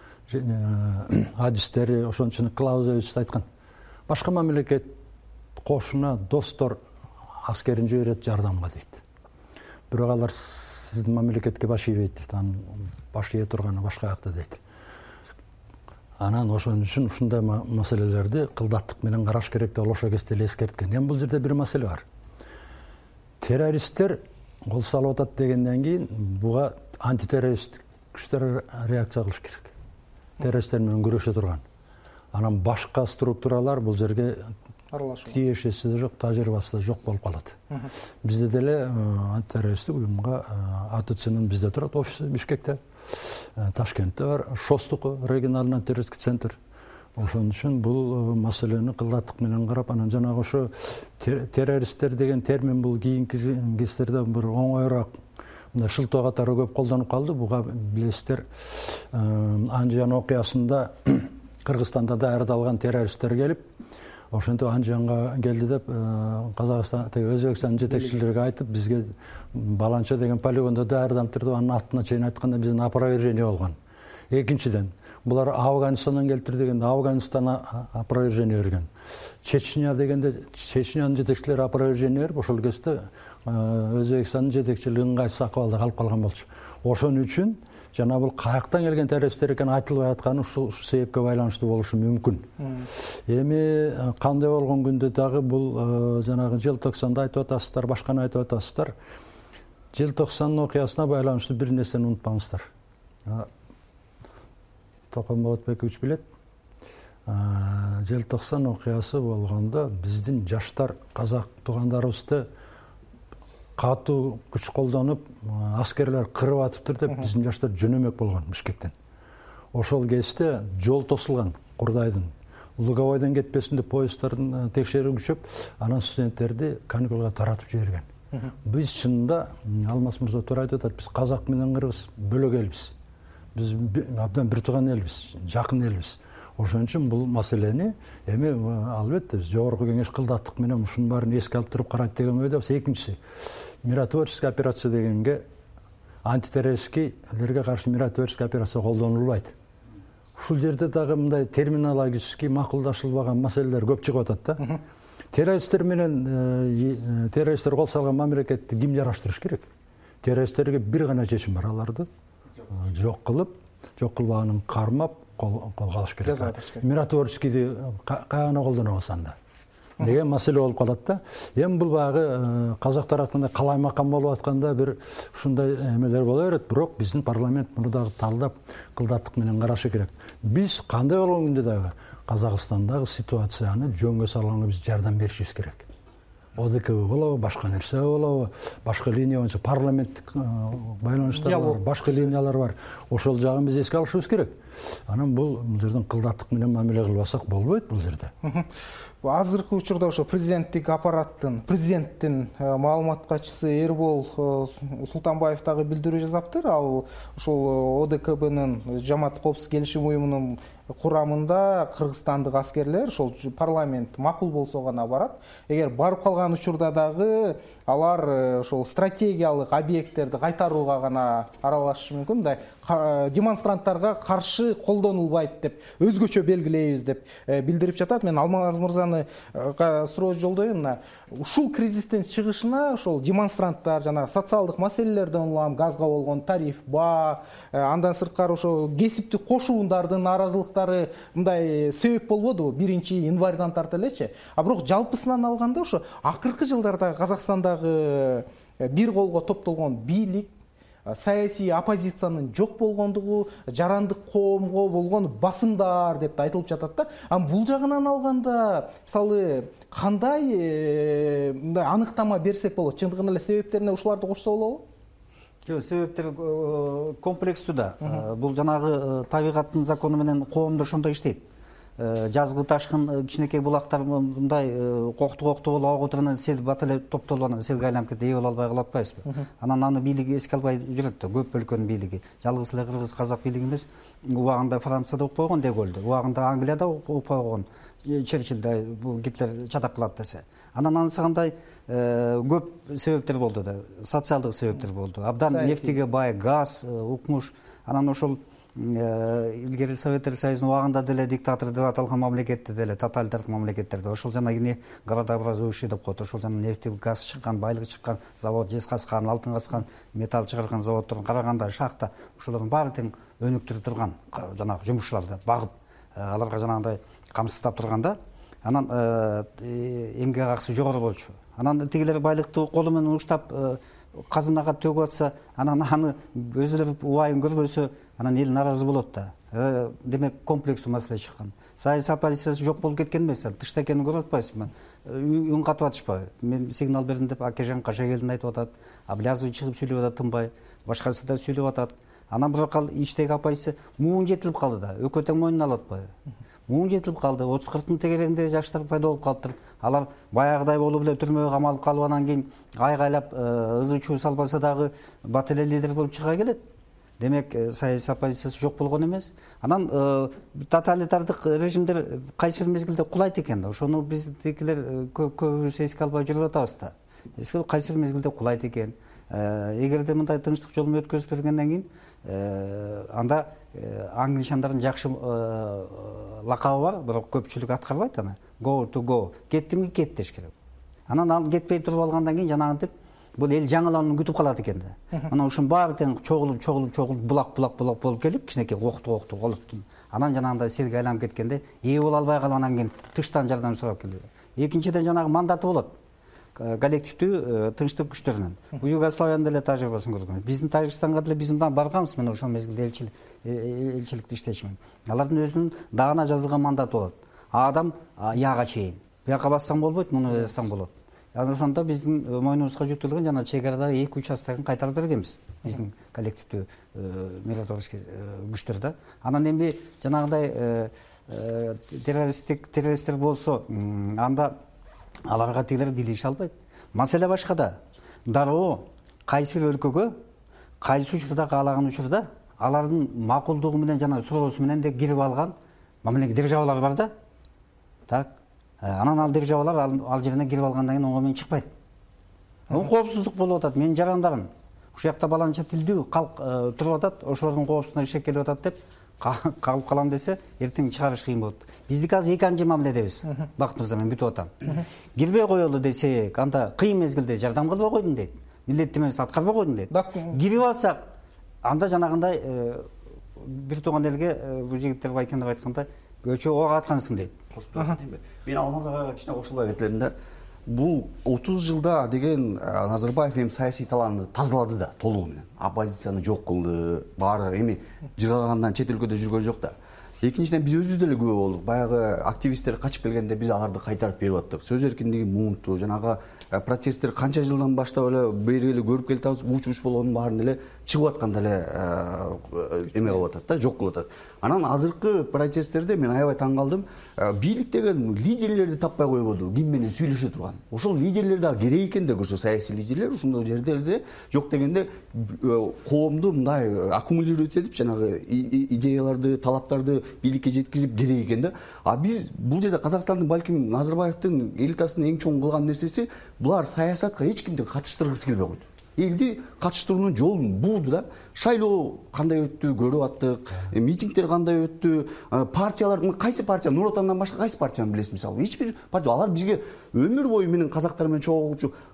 адистери ошончо Клаузевич айткан. Башка мамлекет кошуна достор аскерин жиберет жардамга дейт. Бирок алар сиздин мамлекетке баш ийбейт дейт. Анын баш ие турганы башка жакта дейт. Анан ошон үчүн ушундай маселелерди кылдаттык менен караш керек деп ошо кезде эле эскерткен. Эми бул жерде бир маселе бар. Террористтер кол салып атат дегенден кийин буга антитеррористтик күчтөр реакция кылыш керек. Террористтер менен күрөшө турган. Анан башка структуралар бул жерге тиешеси да жок, тажрыйбасы да жок болуп калат. Бизде деле антитеррористтик уюмга АТЦнын бизде турат офиси Бишкекте, Ташкентте бар, Шостук региональный террористик центр. Ошон үчүн бул маселени кылдаттык менен карап, анан жанагы ошо террористтер деген термин бул кийинки кездерде бир оңоюраак мындай шылтоо катары көп колдонуп калды. Буга билесиздер, Анжан окуясында Кыргызстанда даярдалган террористтер келип, ошентип Анжанга келди деп Казакстан, Өзбекстан жетекчилерге айтып, бизге баланча деген полигондо даярданып турду, анын атына чейин айтканда биздин опровержение болгон. Экинчиден, булар Афганистандан келтир дегенде Афганистан опровержение берген. Чечня дегенде Чечнянын жетекчилери опровержение берип, ошол кезде Өзбекстандын жетекчилиги ыңгайсыз акыбалда калып калган болчу. Ошон үчүн жана бул каяктан келген террористтер экени айтылбай атканы ушул себепке байланыштуу болушу мүмкүн. Эми кандай болгон күндө дагы бул жанагы желтоқсанда айтып атасыздар, башканы айтып атасыздар. Желтоқсандын окуясына байланыштуу бир нерсени унутпаңыздар. Токомбот Бекович билет. Желтоқсан окуясы болгондо биздин жаштар, казак туугандарыбызды катуу күч колдонуп, аскерлер кырып атыптыр деп биздин жаштар жөнөмөк болгон Бишкектен. Ошол кезде жол тосулган Курдайдын. Луговойдон кетпесин деп поезддардын текшерүү күчөп, анан студенттерди каникулга таратып жиберген. Биз чынында Алмаз мырза туура айтып атат, биз казак менен кыргыз бөлөк элбиз. Биз абдан бир тууган элбиз, жакын элбиз. Ошон үчүн бул маселени эми албетте биз жогорку кеңеш кылдаттык менен ушунун баарын эске алып туруп карайт деген ойдобуз. Экинчиси, миротворческая операция дегенге антитеррористскийлерге каршы миротворческая операция колдонулбайт. Ушул жерде дагы мындай терминологический макулдашылбаган маселелер көп чыгып атат да. Террористтер менен террористтер кол салган мамлекетти ким жараштырыш керек? Террористтерге бир гана чечим бар, аларды жок кылбаганын кармап колго алыш керек. Миротворческийди каяна колдонобуз анда деген маселе болуп калат да. Эми бул багы казактар айткандай калаймакан болуп атканда бир ушундай эмелер боло берет, бирок биздин парламент муну дагы талдап кылдаттык менен карашы керек. Биз кандай болгон күндө дагы Казакстандагы ситуацияны жөнгө салганга биз жардам беришибиз керек. ОДК болобу, башка нерсе болобу, башка линия боюнча парламенттик байланыштар бар, башка линиялар бар. Ошол жагын биз эске алышыбыз керек. Анан бул жерден кылдаттык менен мамиле кылбасак болбойт бул жерде.
Азыркы учурда ошо президенттик президенттин маалымат катчысы Эрбол Султанбаев дагы билдирүү жазаптыр. Ал ошол ОДКБнын жамааттык коопсуздук келишим уюмунун курамында кыргызстандык аскерлер ошол парламент макул болсо гана барат. Эгер барып калган учурда дагы алар ошол стратегиялык объекттерди кайтарууга гана аралашышы мүмкүн. Мындай демонстранттарга каршы колдонулбайт деп өзгөчө белгилейбиз деп билдирип жатат. Мен Алмаз мырзаны суроо жолдойм. Ушул кризистен чыгышына ошол демонстранттар жана социалдык маселелерден улам газга болгон тариф, баа, андан сырткары ошо кесиптик кошуундардын наразылыктары катары мындай себеп болбодубу 1-январдан тарта элечи. А бирок жалпысынан алганда ошо акыркы жылдарда Казакстандагы бир колго топтолгон бийлик, саясий оппозициянын жок болгондугу, жарандык коомго болгон басымдар деп да айтылып жатат да. Бул жагынан алганда мисалы кандай мындай аныктама берсек болот? Чындыгында эле себептерине ушуларды кошсо болобу?
Жок, себептер комплекстүү да. Бул жанагы табигаттын закону менен коомдо ошондой иштейт. Жазгы ташкын кичинекей булактар мындай кокту болуп ага отурунан сел бат эле топтолуп анан селге айланып кетти, ээ боло албай калып атпайбызбы? Анан аны бийлиги эске албай жүрөт да, көп өлкөнүн бийлиги. Жалгыз эле кыргыз казак бийлиги эмес, убагында Францияда окуп койгон Деголду, убагында Англияда окуп койгон Черчилль, бул Гитлер чатак кылат десе. Анан анысы кандай көп себептер болду да, социалдык себептер болду. Абдан нефтиге бай, газ, укмуш, анан ошол илгери Советтер Союзунун убагында деле диктатор деп аталган мамлекетте деле, тоталитардык мамлекеттерде ошол жанагы городообразующий деп коет. Ошол жана нефти, газ чыккан, байлык чыккан завод, жез казкан, алтын казкан, металл чыгарган заводдордун караганда шахта, ошолордун баары тең өнүктүрүп турган жанагы жумушчуларды багып, аларга жанагындай камсыздап турганда, анан эмгек акысы жогору болчу. Анан тигилер байлыкты колу менен уштап казынага төгүп атса, анан аны өзүлөрү убайын көрбөсө, анан эл наразы болот да. Демек комплексүү маселе чыккан. Саясий оппозициясы жок болуп кеткен эмес, тышта экенин көрүп атпайсызбы? Үн катып атышпайбы? Мен сигнал бердим деп Акежан Кашагелдин айтып атат, Аблязов чыгып сүйлөп атат тынбай, башкасы да сүйлөп атат. Анан бирок ичтеги оппозиция муун жетилип калды да, өкө тең мойнуна алып атпайбы? Муун жетилип калды, 30-40 тегерегинде жаштар пайда болуп калыптыр. Алар баягыдай болуп эле түрмөгө камалып калып анан кийин айгайлап ызы чуу салбаса дагы бат эле лидер болуп чыга келет. Демек саясий оппозициясы жок болгон эмес. Анан тоталитардык режимдер кайсы бир мезгилде кулайт экен да. Ошону биздикилер көбүбүз эске албай жүрүп атабыз да. Кайсы бир мезгилде кулайт экен. Эгерде мындай тынчтык жолун өткөзүп бергенден кийин анда англичандардын жакшы лакабы бар, бирок көпчүлүк аткарбайт аны. Go to go. Кеттимги кет деш керек. Анан ал кетпей туруп алгандан кийин жанагынтип бул эл жаңыланууну күтүп калат экен да. Анан ушунун баары тең чогулуп булак болуп келип кичинекей кокту колуптун. Анан жанагындай селге айланып кеткенде ээ боло албай калып анан кийин тыштан жардам сурап келди. Экинчиден жанагы мандаты болот. Коллективдүү тынчтык күчтөрүнөн. Бул Югославиянын деле тажрыйбасын көргөн. Биздин Тажикстанга деле биз мындан барганбыз, мен ошол мезгилде элчиликте иштечимин. Алардын өзүнүн дагана жазылган мандаты болот. Адам яга чейин. Бияка бассаң болбойт, муну жазсаң болот. Анан ошондо биздин мойнубузга жүктөлгөн жана чек арада 2 участкын кайтарып бергенбиз. Биздин коллективдүү миротворческий күчтөр да. Анан эми жанагындай террористтер болсо, анда аларга тигилер билише албайт. Маселе башкада. Дароо кайсы бир өлкөгө, кайсы учурда каалаган учурда алардын макулдугу менен жана суроосу менен де кирип алган мамлекет державалар бар да. Так. Анан ал державалар ал жерине кирип алгандан кийин оңой менен чыкпайт. Коопсуздук болуп атат. Менин жарандарым ушул жакта баланча тилдүү калк туруп атат, ошолордун коопсуздугуна ишек келип атат деп калып калам десе, эртең чыгарыш кыйын болот. Биздики азыр экинчи мамиледебиз. Бакыт мырза, мен бүтүп атам. Кирбей коелу десек, анда кыйын мезгилде жардам кылбай койдум дейт. Милдетти эмес аткарбай койдум дейт. Кирип алсак, анда жанагындай бир тууган элге бул жигиттер Байкенов айткандай көчө ок аткансың дейт.
Мен Алмазага кичине кошулбай кетелим да. Бул 30 жылда деген Назарбаев эми саясий талааны тазалады да толугу менен. Оппозицияны жок кылды, баары эми жыргагандан чет өлкөдө жүргөн жок да. Экинчиден биз өзүбүз деле күбө болдук. Баягы активисттер качып келгенде биз аларды кайтарып берип аттык. Сөз эркиндиги муунту, жанагы протесттер канча жылдан баштап эле бери көрүп келатабыз, уч болгонун баарын эле чыгып атканда эле эме кылып атат да, жок кылып атат. Анан азыркы протесттерде мен аябай таң калдым. Бийлик деген лидерлерди таппай койбоду, ким менен сүйлөшө турган. Ошол лидерлер да керек экен да көрсө, саясий лидерлер ушундой жерде жок дегенде коомду мындай аккумулировать этип, жанагы идеяларды, талаптарды бийликке жеткизип керек экен да. А биз бул жерде Казакстандын, балким Назарбаевдин элитасынын эң чоң кылган нерсеси, булар саясатка эч кимди катыштыргысы келбей койду. Элди катыштыруунун жолун буулду да. Шайлоо кандай өттү көрүп аттык, митингдер кандай өттү, партиялар, кайсы партия, Нур Отандан башка кайсы партияны билесиз мисалы? Эч бир партия, алар бизге өмүр бою менен казактар менен чогуу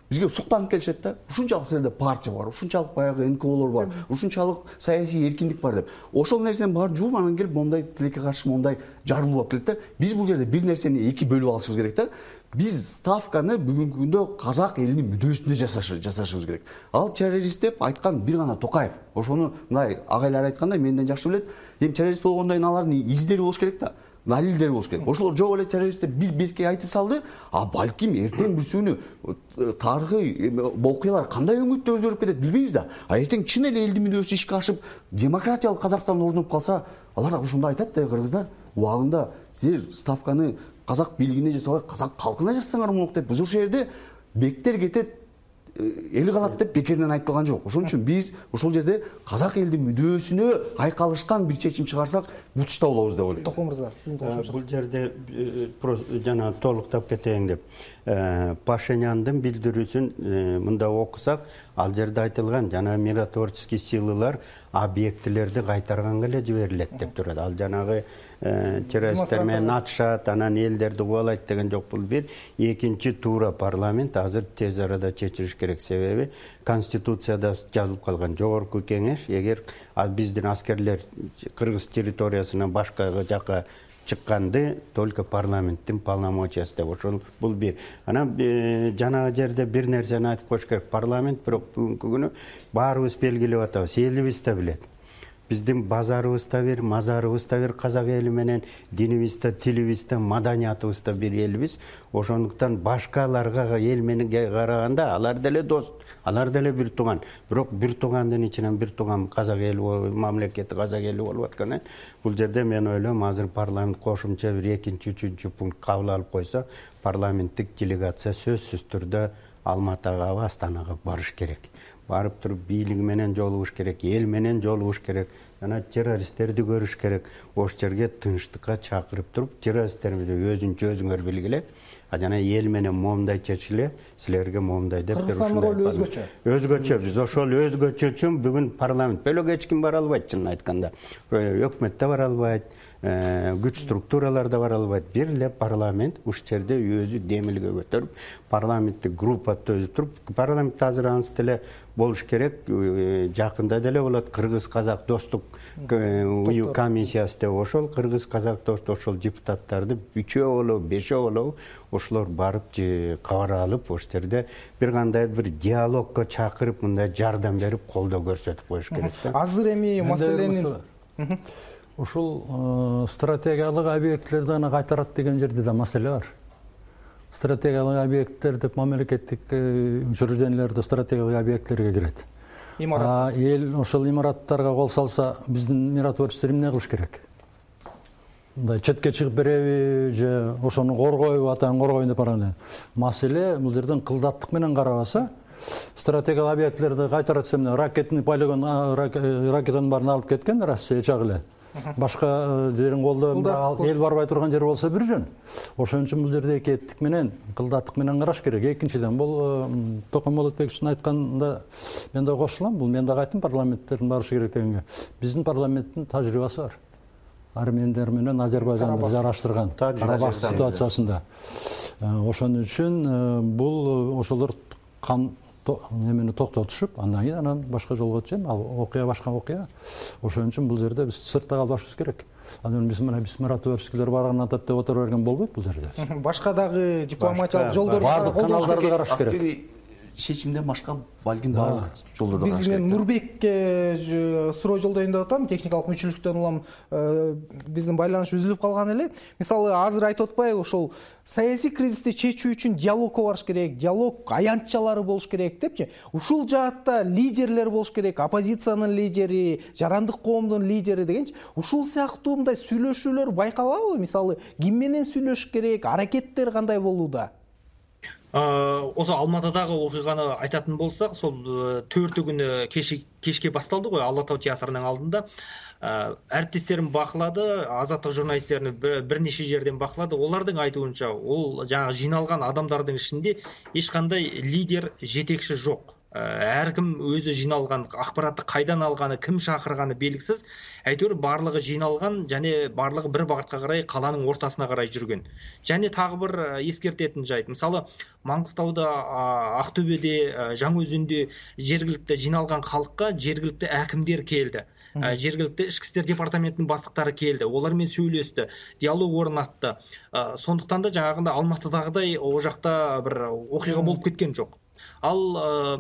бизге суктанып келишет да. Ушунчалык силерде партия бар, ушунчалык баягы НКОлор бар, ушунчалык саясий эркиндик бар деп. Ошол нерсени баарын жууп анан келип мондай тилекке каршы мондай жарылуу болуп келет да. Биз бул жерде бир нерсени эки бөлүп алышыбыз керек да. Биз ставканы бүгүнкү күндө казак элинин мүдөөсүндө жасашыбыз керек. Ал террорист деп айткан бир гана Токаев. Ошону мындай агайлар айткандай менден жакшы билет. Эми террорист болгондон кийин алардын издери болуш керек да. Далилдер болуш керек. Ошолор жок эле террорист деп бир-бирке айтып салды, а балким эртең бүрсүүнү тарыхый окуялар кандай өңүттө өзгөрүп кетет билбейбиз да. А эртең чын эле элдин мүдөөсү ишке ашып, демократиялык Казакстан орнуп калса, алар ошондо айтат да, кыргыздар, убагында силер ставканы казак бийлигине жасабай, казак калкына жасасаңар болмок деп. Биз ошол жерде бектер кетет, эл калат деп бекеринен айтылган жок. Ошон үчүн биз ошол жерде казак элдин мүдөөсүнө айкалышкан бир чечим чыгарсак, бутушта болобуз деп ойлойм.
Токон мырза, сиздин коошумча.
Бул жерде жана толуктап кетейин деп, Пашиняндын билдирүүсүн мында окусак, ал жерде айтылган жана миротворческий силалар объектилерди кайтарганга эле жиберилет деп турат. Ал жанагы террористтер менен атышат, анан элдерди кубалайт деген жок. Бул бир. Экинчи туура парламент азыр тез арада чечилиш керек. Себеби Конституцияда жазылып калган жогорку кеңеш, эгер биздин аскерлер Кыргыз территориясынан башка жака чыкканды только парламенттин полномочиясы деп. Ошол бул бир. Анан жанагы жерде бир нерсени айтып коюш керек. Парламент бирок бүгүнкү күнү баарыбыз белгилеп атабыз, элибиз да билет. Биздин базарыбыз да бир, мазарыбыз да бир, казак эли менен динибиз да, тилибиз да, маданиятыбыз да бир элбиз. Ошондуктан башкаларга эл менен караганда алар деле дос, алар деле бир тууган. Бирок бир туугандын ичинен бир тууган казак эли мамлекети казак эли болуп аткан. Бул жерде мен ойлойм, азыр парламент кошумча бир экинчи, үчүнчү пункт кабыл алып койсо, парламенттик делегация сөзсүз түрдө Алматыга, Астанага барыш керек. Барып туруп бийлиги менен жолугуш керек, эл менен жолугуш керек, жана террористтерди көрүш керек. Ош жерге тынчтыкка чакырып туруп, террористтерди өзүңөр билгиле, а жана эл менен момундай чечиле, силерге момундай деп туруп.
Кыргызстандын ролу өзгөчө.
Өзгөчө. Биз ошол өзгөчө үчүн бүгүн парламент бөлөк эч ким бара албайт, чынын айтканда. Өкмөт да бара албайт, күч структуралар да бара албайт. Бир эле парламент уш жерде өзү демилге көтөрүп, парламенттик группа түзүп туруп, парламент азыр анысы деле болуш керек. Жакында деле болот Кыргыз-казак достук комиссиясы деп. Ошол Кыргыз-казак достук ошол депутаттарды 3 болобу, 5 болобу, ошолор барып кабар алып, ош жерде бир кандай бир диалогко чакырып, мындай жардам берип, колдоо көрсөтүп коюш керек.
Азыр эми маселенин
ушул стратегиялык объектлерди аны кайтарат деген жерде да маселе бар. Стратегиялык объекттер деп мамлекеттик учреждениялерде стратегиялык объекттерге кирет. Эл ошол имараттарга кол салса, биздин миротворчестер эмне кылыш керек? Мындай четке чыгып береби же ошону коргойбу, атаң коргойн деп барган. Маселе бул жерден кылдаттык менен карабаса, стратегиялык объектлерди кайтарат эмне? Ракетный полигон, ракетанын баарын алып кеткен Россия чак эле. Башка жерин колдоп эл барбай турган жер болсо бир жөн. Ошон үчүн бул жерде экиеттик менен, кылдаттык менен караш керек. Экинчиден, бул Токон Молотбековичтин айтканда мен да кошулам. Бул мен да айттым, парламенттердин барышы керек дегенге. Биздин парламенттин тажрыйбасы бар. Армендер менен Азербайжанды жараштырган Карабах ситуациясында. Ошон үчүн бул ошолор немени токтотушуп, андан кийин анан башка жолго өтсөм, ал окуя башка окуя. Ошон үчүн бул жерде биз сыртта калбашыбыз керек. Анан биз миротворческилер барган атат деп отура берген болбойт бул жерде.
Башка дагы дипломатиялык жолдор
бардык каналдарды караш керек.
Аскери чечимден башка балким баардык жолдорду караш керек.
Мен Нурбекке суроо жолдоюн деп атам, техникалык мүчөлүктөн улам биздин байланыш үзүлүп калган эле. Мисалы азыр айтып атпайбы, ошол саясий кризисти чечүү үчүн диалогко барыш керек, диалог аянтчалары болуш керек депчи. Ушул жаатта лидерлер болуш керек, оппозициянын лидери, жарандык коомдун лидери дегенчи. Ушул сыяктуу мындай сүйлөшүүлөр байкалабы? Мисалы ким менен сүйлөшүш керек, аракеттер кандай болууда?
Осы Алматыдағы оқиғаны айтатын болсақ, сол 4 күні кешке басталды ғой, Алла Тау театрының алдында. Әріптестерім бақылады, азаттық журналистерін бірнеше жерден бақылады. Олардың айтуынша, ол жаңағы жиналған адамдардың ішінде ешқандай лидер, жетекші жоқ. әркім өзі жиналған ақпаратты қайдан алғаны, кім шақырғаны белгісіз, әйтеуір барлығы жиналған және барлығы бір бағытқа қарай қаланың ортасына қарай жүрген. Және тағы бір ескертетін жайт, мысалы Маңғыстауда, Ақтөбеде, Жаңаөзенде жергілікті жиналған халыққа жергілікті әкімдер келді, жергілікті ішкі істер департаментінің бастықтары келді, олармен сөйлесті, диалог орнатты. Сондықтан да жаңағында Алматыдағыдай ол жақта бір оқиға болып кеткен жоқ. Ал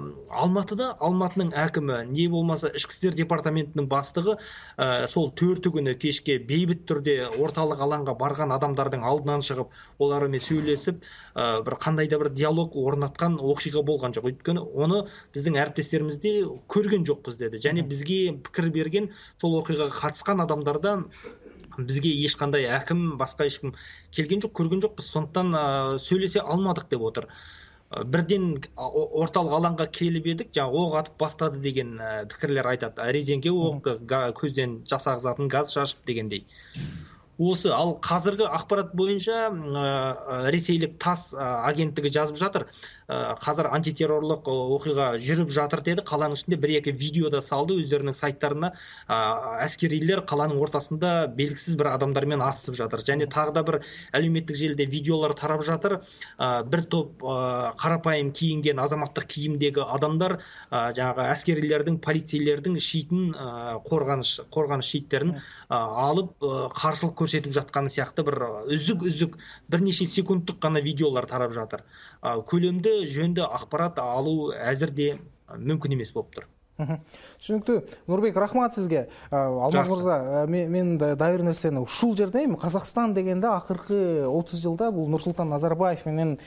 Алматының әкімі, не болмаса ішкі істер департаментінің бастығы сол 4 күні кешке бейбіт түрде орталық алаңға барған адамдардың алдынан шығып, олармен сөйлесіп, бір қандай да бір диалог орнатқан оқиға болған жоқ. Өйткені оны біздің әріптестеріміз де көрген жоқпыз деді. Және бізге пікір берген сол оқиғаға қатысқан адамдарда бізге ешқандай әкім, басқа ешкім келген жоқ, көрген жоқпыз. Сондықтан сөйлесе алмадық деп отыр. Бірден орталық алаңға келіп едік, оқ атып бастады деген пікірлер айтады. Резеңке оқ, көзден жасағызатын газ шашып дегендей. Осы, ал қазіргі ақпарат бойынша ресейлік ТАСС агенттігі жазып жатыр. Қазір антитеррорлық оқиға жүріп жатыр деді. Қаланың ішінде 1-2 видеода салды өздерінің сайттарына. Әскерилер қаланың ортасында белгісіз бір адамдармен атысып жатыр. Және тағы да бір әлеуметтік желіде видеолар тарап жатыр. Бір топ қарапайым киінген азаматтық киімдегі адамдар жаңағы әскерилердің, полицейлердің шитін, қорғаныш шиттерін алып қарсылық көрсетіп жатқаны сияқты бір үзік бірнеше секундтық қана видеолар тарап жатыр. Көлемді жөнді ақпарат алу әзірде мүмкін емес болып тұр.
Түсінікті. Нұрбек, рахмат сізге. Алмаз мырза, мен дайыр нәрсені ушул жерде Қазақстан дегенде ақырғы 30 жылда бұл Нұрсұлтан Назарбаев менен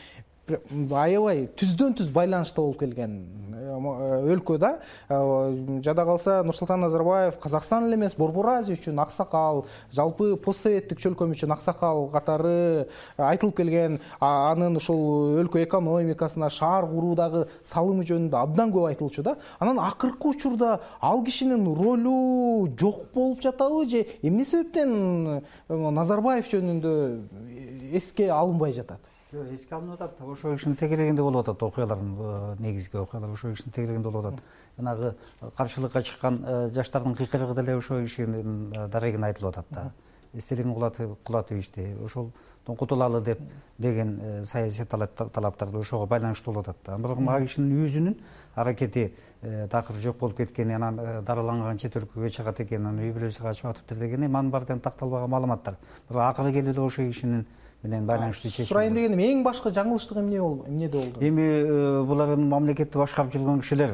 аябай түздөн-түз байланышта болып келген өлкө да. Жада қалса Нұрсұлтан Назарбаев Қазақстан эле эмес, Борбор Азия үчүн аксакал, жалпы постсоветтик чөлкөм үчүн аксакал катары айтылып келген, анын ушул өлкө экономикасына, шаар куруудагы салымы жөнүндө абдан көп айтылчу да. Анан акыркы учурда ал кишинин ролу жок болуп жатабы же эмне себептен Назарбаев жөнүндө эске алынбай жатат?
Еске алынып атат, ошо кишинин тегерегинде болуп атат, окуялардын негизги окуялар ошо кишинин тегерегинде болуп атат. Жанагы каршылыкка чыккан жаштардын кыйкырыгы деле ошо кишинин дарегине айтылып атат да. Эстелигин Кулатовичти ошол кутулалы деген саясий талаптарды ошого байланыштуу болуп атат да. Бирок ага кишинин өзүнүн аракети такыр жок болуп кеткени, анан дараланган чет өлкөгө чыгат экени, анан үй бүлөсү качып атыптыр дегени анын бардыгы такталбаган маалыматтар. Бирок акыры келип эле ошо кишинин менен байланыштуу чечим.
Сурайын дегеним, эң башкы жаңылыштык эмнеде болду?
Эми булардын мамлекетти башкарып жүргөн кишилер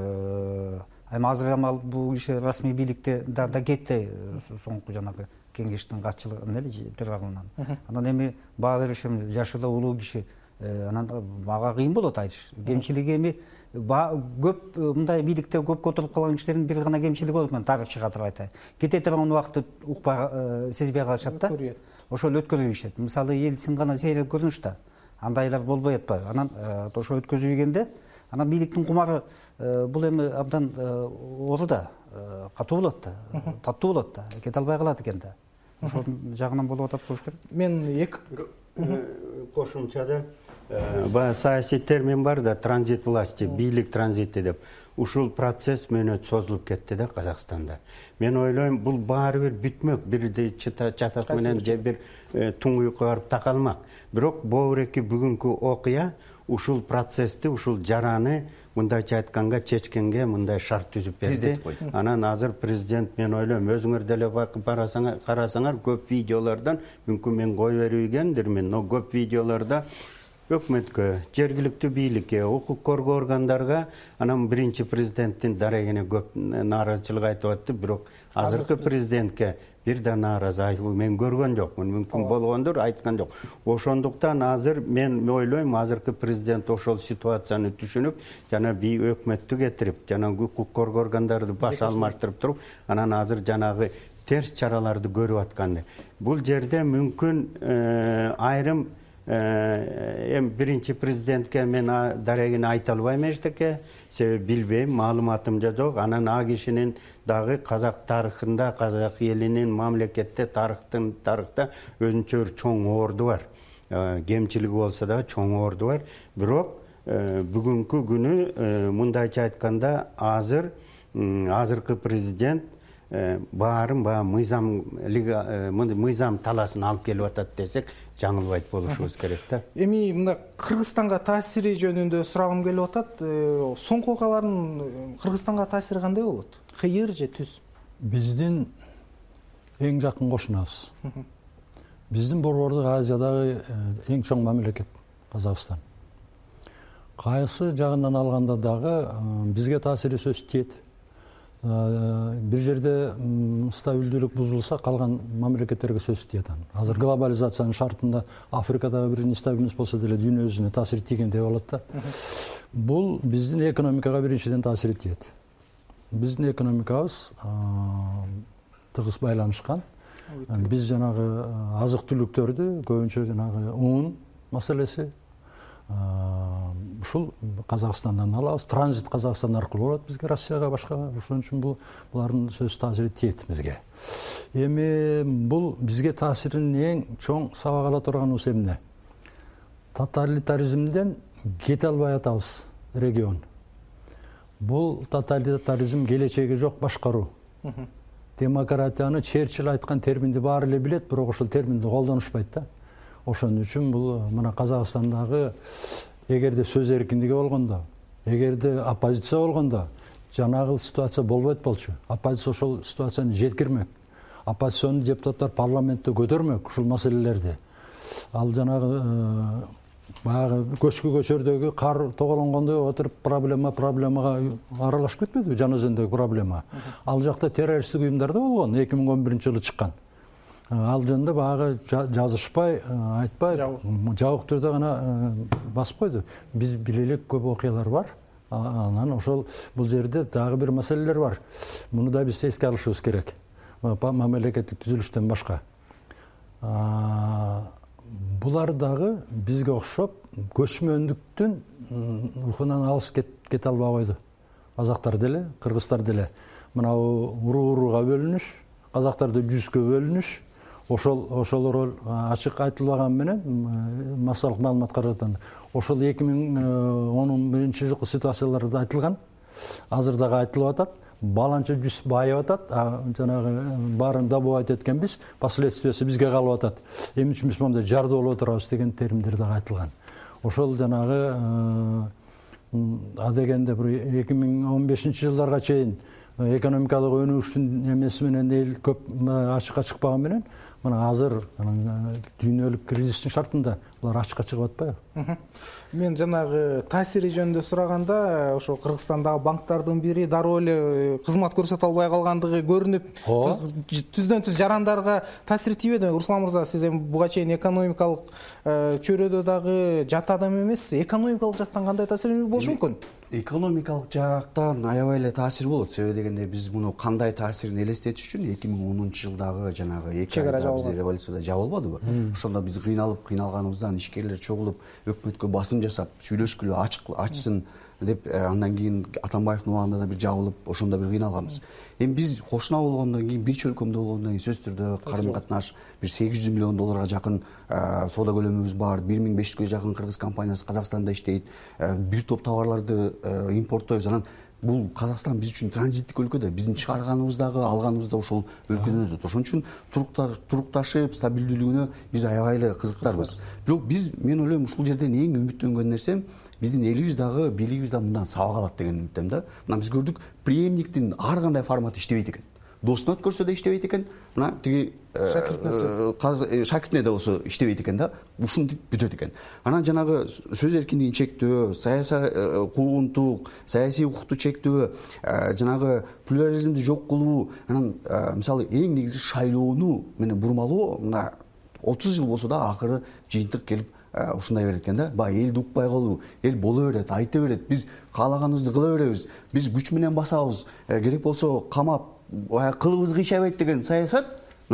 азыр бул киши расмий бийликте да кетти, соңку жанагы кеңештин катчылыгы төрагылынан. Анан эми баа бериш жашы да улуу киши, анан мага кыйын болот айтыш. Кемчилиги эми көп мындай бийликте көп көтөрүлүп калган кишилердин бир гана кемчилиги болот, мен тарыхчы катары айтайын. Кете турган убакытты укпай, сезбей калышат да. Ошол өткөрүп ийишет. Мисалы Ельцин гана сейрек көрүнүш да. Андайлар болбой атпайбы. Анан ошо өткөзүлгөндө, анан бийликтин кумары бул эми абдан ору да, катуу болот да, таттуу болот да, кете албай калат экен да. Ошол жагынан болуп атат болуш керек.
Мен эки
кошумчада саясий термин бар да, транзит власти, бийлик транзити деп. Ушул процесс мөөнөт созулуп кетти да Казакстанда. Мен ойлойм, бул баары бир бүтмөк, бирде чатак менен же бир туңуйукка барып такалмак. Бирок боореки бүгүнкү окуя ушул процессти, ушул жараны мындайча айтканга чечкенге мындай шарт түзүп берди. Анан азыр президент, мен ойлойм, өзүңөр деле карасаңар көп видеолордон, мүмкүн мен кой бербегендирмин, но көп видеолордо өкмөткө, жергиликтүү бийликке, укук коргоо органдарга, анан биринчи президенттин дарегине көп нааразычылык айтып атты, бирок азыркы президентке бир да нааразы мен көргөн жокмун, мүмкүн болгондур, айткан жок. Ошондуктан азыр мен ойлойм, азыркы президент ошол ситуацияны түшүнүп, жана өкмөттү кетирип, жана укук коргоо органдарды баш алмаштырып туруп, анан азыр жанагы терс чараларды көрүп атканды. Бул жерде мүмкүн айрым биринчи президентке мен дарегине айта албайм эчтеке, себеби билбейм, маалыматым да жок. Анан а кишинин дагы казак тарыхында, казак элинин мамлекетте, тарыхта өзүнчө чоң орду бар. Кемчилиги болсо да чоң орду бар. Бирок бүгүнкү күнү мындайча айтканда азыркы президент баарын мыйзам таласын алып келип атат десек жаңылбайт болушубуз керек да.
Эми мында Кыргызстанга таасири жөнүндө сурагым келип атат. Соңку окуялардын Кыргызстанга таасири кандай болот? Кыйыр же түз?
Биздин эң жакын кошунабыз. Биздин Борбордук Азиядагы эң чоң мамлекет Казакстан. Кайсы жагынан алганда дагы бизге таасири сөзсүз тиет. Бир жерде стабилдүүлүк бузулса, калган мамлекеттерге сөзсүз тиет. Азыр глобализациянын шартында Африкадагы бир нестабилдүүлүк болсо деле дүйнө жүзүнө таасири тийгендей болот да. Бул биздин экономикага биринчиден таасири тиет. Биздин экономикабыз тыгыз байланышкан. Биз жанагы азык түлүктөрдү көбүнчө жанагы ун маселеси ушул Казакстандан алабыз. Транзит Казакстан аркылуу болот бизге, Россияга, башкага. Ошон үчүн булардын сөзсүз таасири тиет бизге. Эми бул бизге таасирин эң чоң сабак ала турганыбыз эмне? Тоталитаризмден кете албай атабыз регион. Бул тоталитаризм келечеги жок башкаруу. Демократияны Черчилль айткан терминди баары эле билет, бирок ошол терминди колдонушпайт да. Ошон үчүн бул мына Казакстандагы эгерде сөз эркиндиги болгондо, эгерде оппозиция болгондо жанагы ситуация болбойт болчу. Оппозиция ошол ситуацияны жеткирмек. Оппозиционный депутаттар парламентте көтөрмөк ушул маселелерди. Ал жанагы баягы көчөрдөгү кар тоголонгондой отуруп проблемага аралашып кетпедиби? Жан өзөндөгү проблема. Ал жакта террористтик уюмдар да болгон, 2011-жылы чыккан. Ал жөнүндө баягы жазышпай, айтпай, жабык түрдө гана басып койду. Биз билелик көп окуялар бар. Анан ошол бул жерде дагы бир маселелер бар. Муну да биз эске алышыбыз керек. Мамлекеттик түзүлүштөн башка. Булар дагы бизге окшоп көчмөндүктүн рухунан алыс кете албай койду. Казактар деле, кыргыздар деле. Мына урууга бөлүнүш, казактарды 100гө бөлүнүш, ошолор ачык айтылбаган менен массалык маалымат каражаттан ошол 2011-жылкы ситуацияларда айтылган. Азыр дагы айтылып атат. Баланча 100 байып атат. Жанагы баарын добывать эткенбиз, последствиясы бизге калып атат. Эми үчүн биз мондай жарды болуп отурабыз деген терминдер дагы айтылган. Ошол жанагы дегенде 2015-жылдарга чейин экономикалык өнүгүштүн эмеси менен эл көп ачыкка чыкпаган менен мына азыр дүйнөлүк кризистин шартында булар ачыкка чыгып атпайбы?
Мен жанагы таасири жөнүндө сураганда ошо Кыргызстандагы банктардын бири дароо эле кызмат көрсөтө албай калгандыгы көрүнүп, түздөн түз жарандарга таасири тийбеди. Руслан мырза, сиз эми буга чейин экономикалык чөйрөдө дагы жат адам эмессиз. Экономикалык жактан кандай таасир болушу мүмкүн?
Экономикалык жактан аябай эле таасир болот. Себеби дегенде биз муну кандай таасирин элестетиш үчүн 2010-жылдагы жанагы 2 айда биз революцияда жабылбадыбы? Ошондо биз кыйналганыбыздан ишкерлер чогулуп өкмөткө басым жасап, сүйлөшкүлө, ачсын деп андан кийин Атамбаевдин убагында да бир жабылып, ошондо бир кыйналганбыз. Эми биз кошуна болгондон кийин, бир чөлкөмдө болгондон кийин сөзсүз түрдө карым катнаш бир 800 миллион долларга жакын соода көлөмүбүз бар. 1500гө жакын кыргыз компаниясы Казакстанда иштейт. Бир топ товарларды импорттойбуз. Анан бул Казакстан биз үчүн транзиттик өлкө да, биздин чыгарганыбыз дагы, алганыбыз да ошол өлкөдөн өтөт. Ошон үчүн турукташып, стабилдүүлүгүнө биз аябай эле кызыктарбыз. Бирок мен ойлойм ушул жерден эң үмүттөнгөн нерсем биздин элибиз дагы, бийлигибиз дагы мындан сабак алат деген үмүттөм да. Мына биз көрдүк, преемниктин ар кандай форматы иштебейт экен. Доосуна өткөрсө да иштебейт экен. Мына тиги шакиртине да болсо иштебейт экен да. Ушинтип бүтөт экен. Анан жанагы сөз эркиндигин чектөө, саясий куугунтук, саясий укукту чектөө, жанагы плюрализмди жок кылуу, анан мисалы эң негизи шайлоону менен бурмалоо, мына 30 жыл болсо да акыры жыйынтык келип ушундай берет экен да. Баягы элди укпай калуу, эл боло берет, айта берет, биз каалаганыбызды кыла беребиз, биз күч менен басабыз, керек болсо камап, кылыбыз кыйшабайт деген саясат,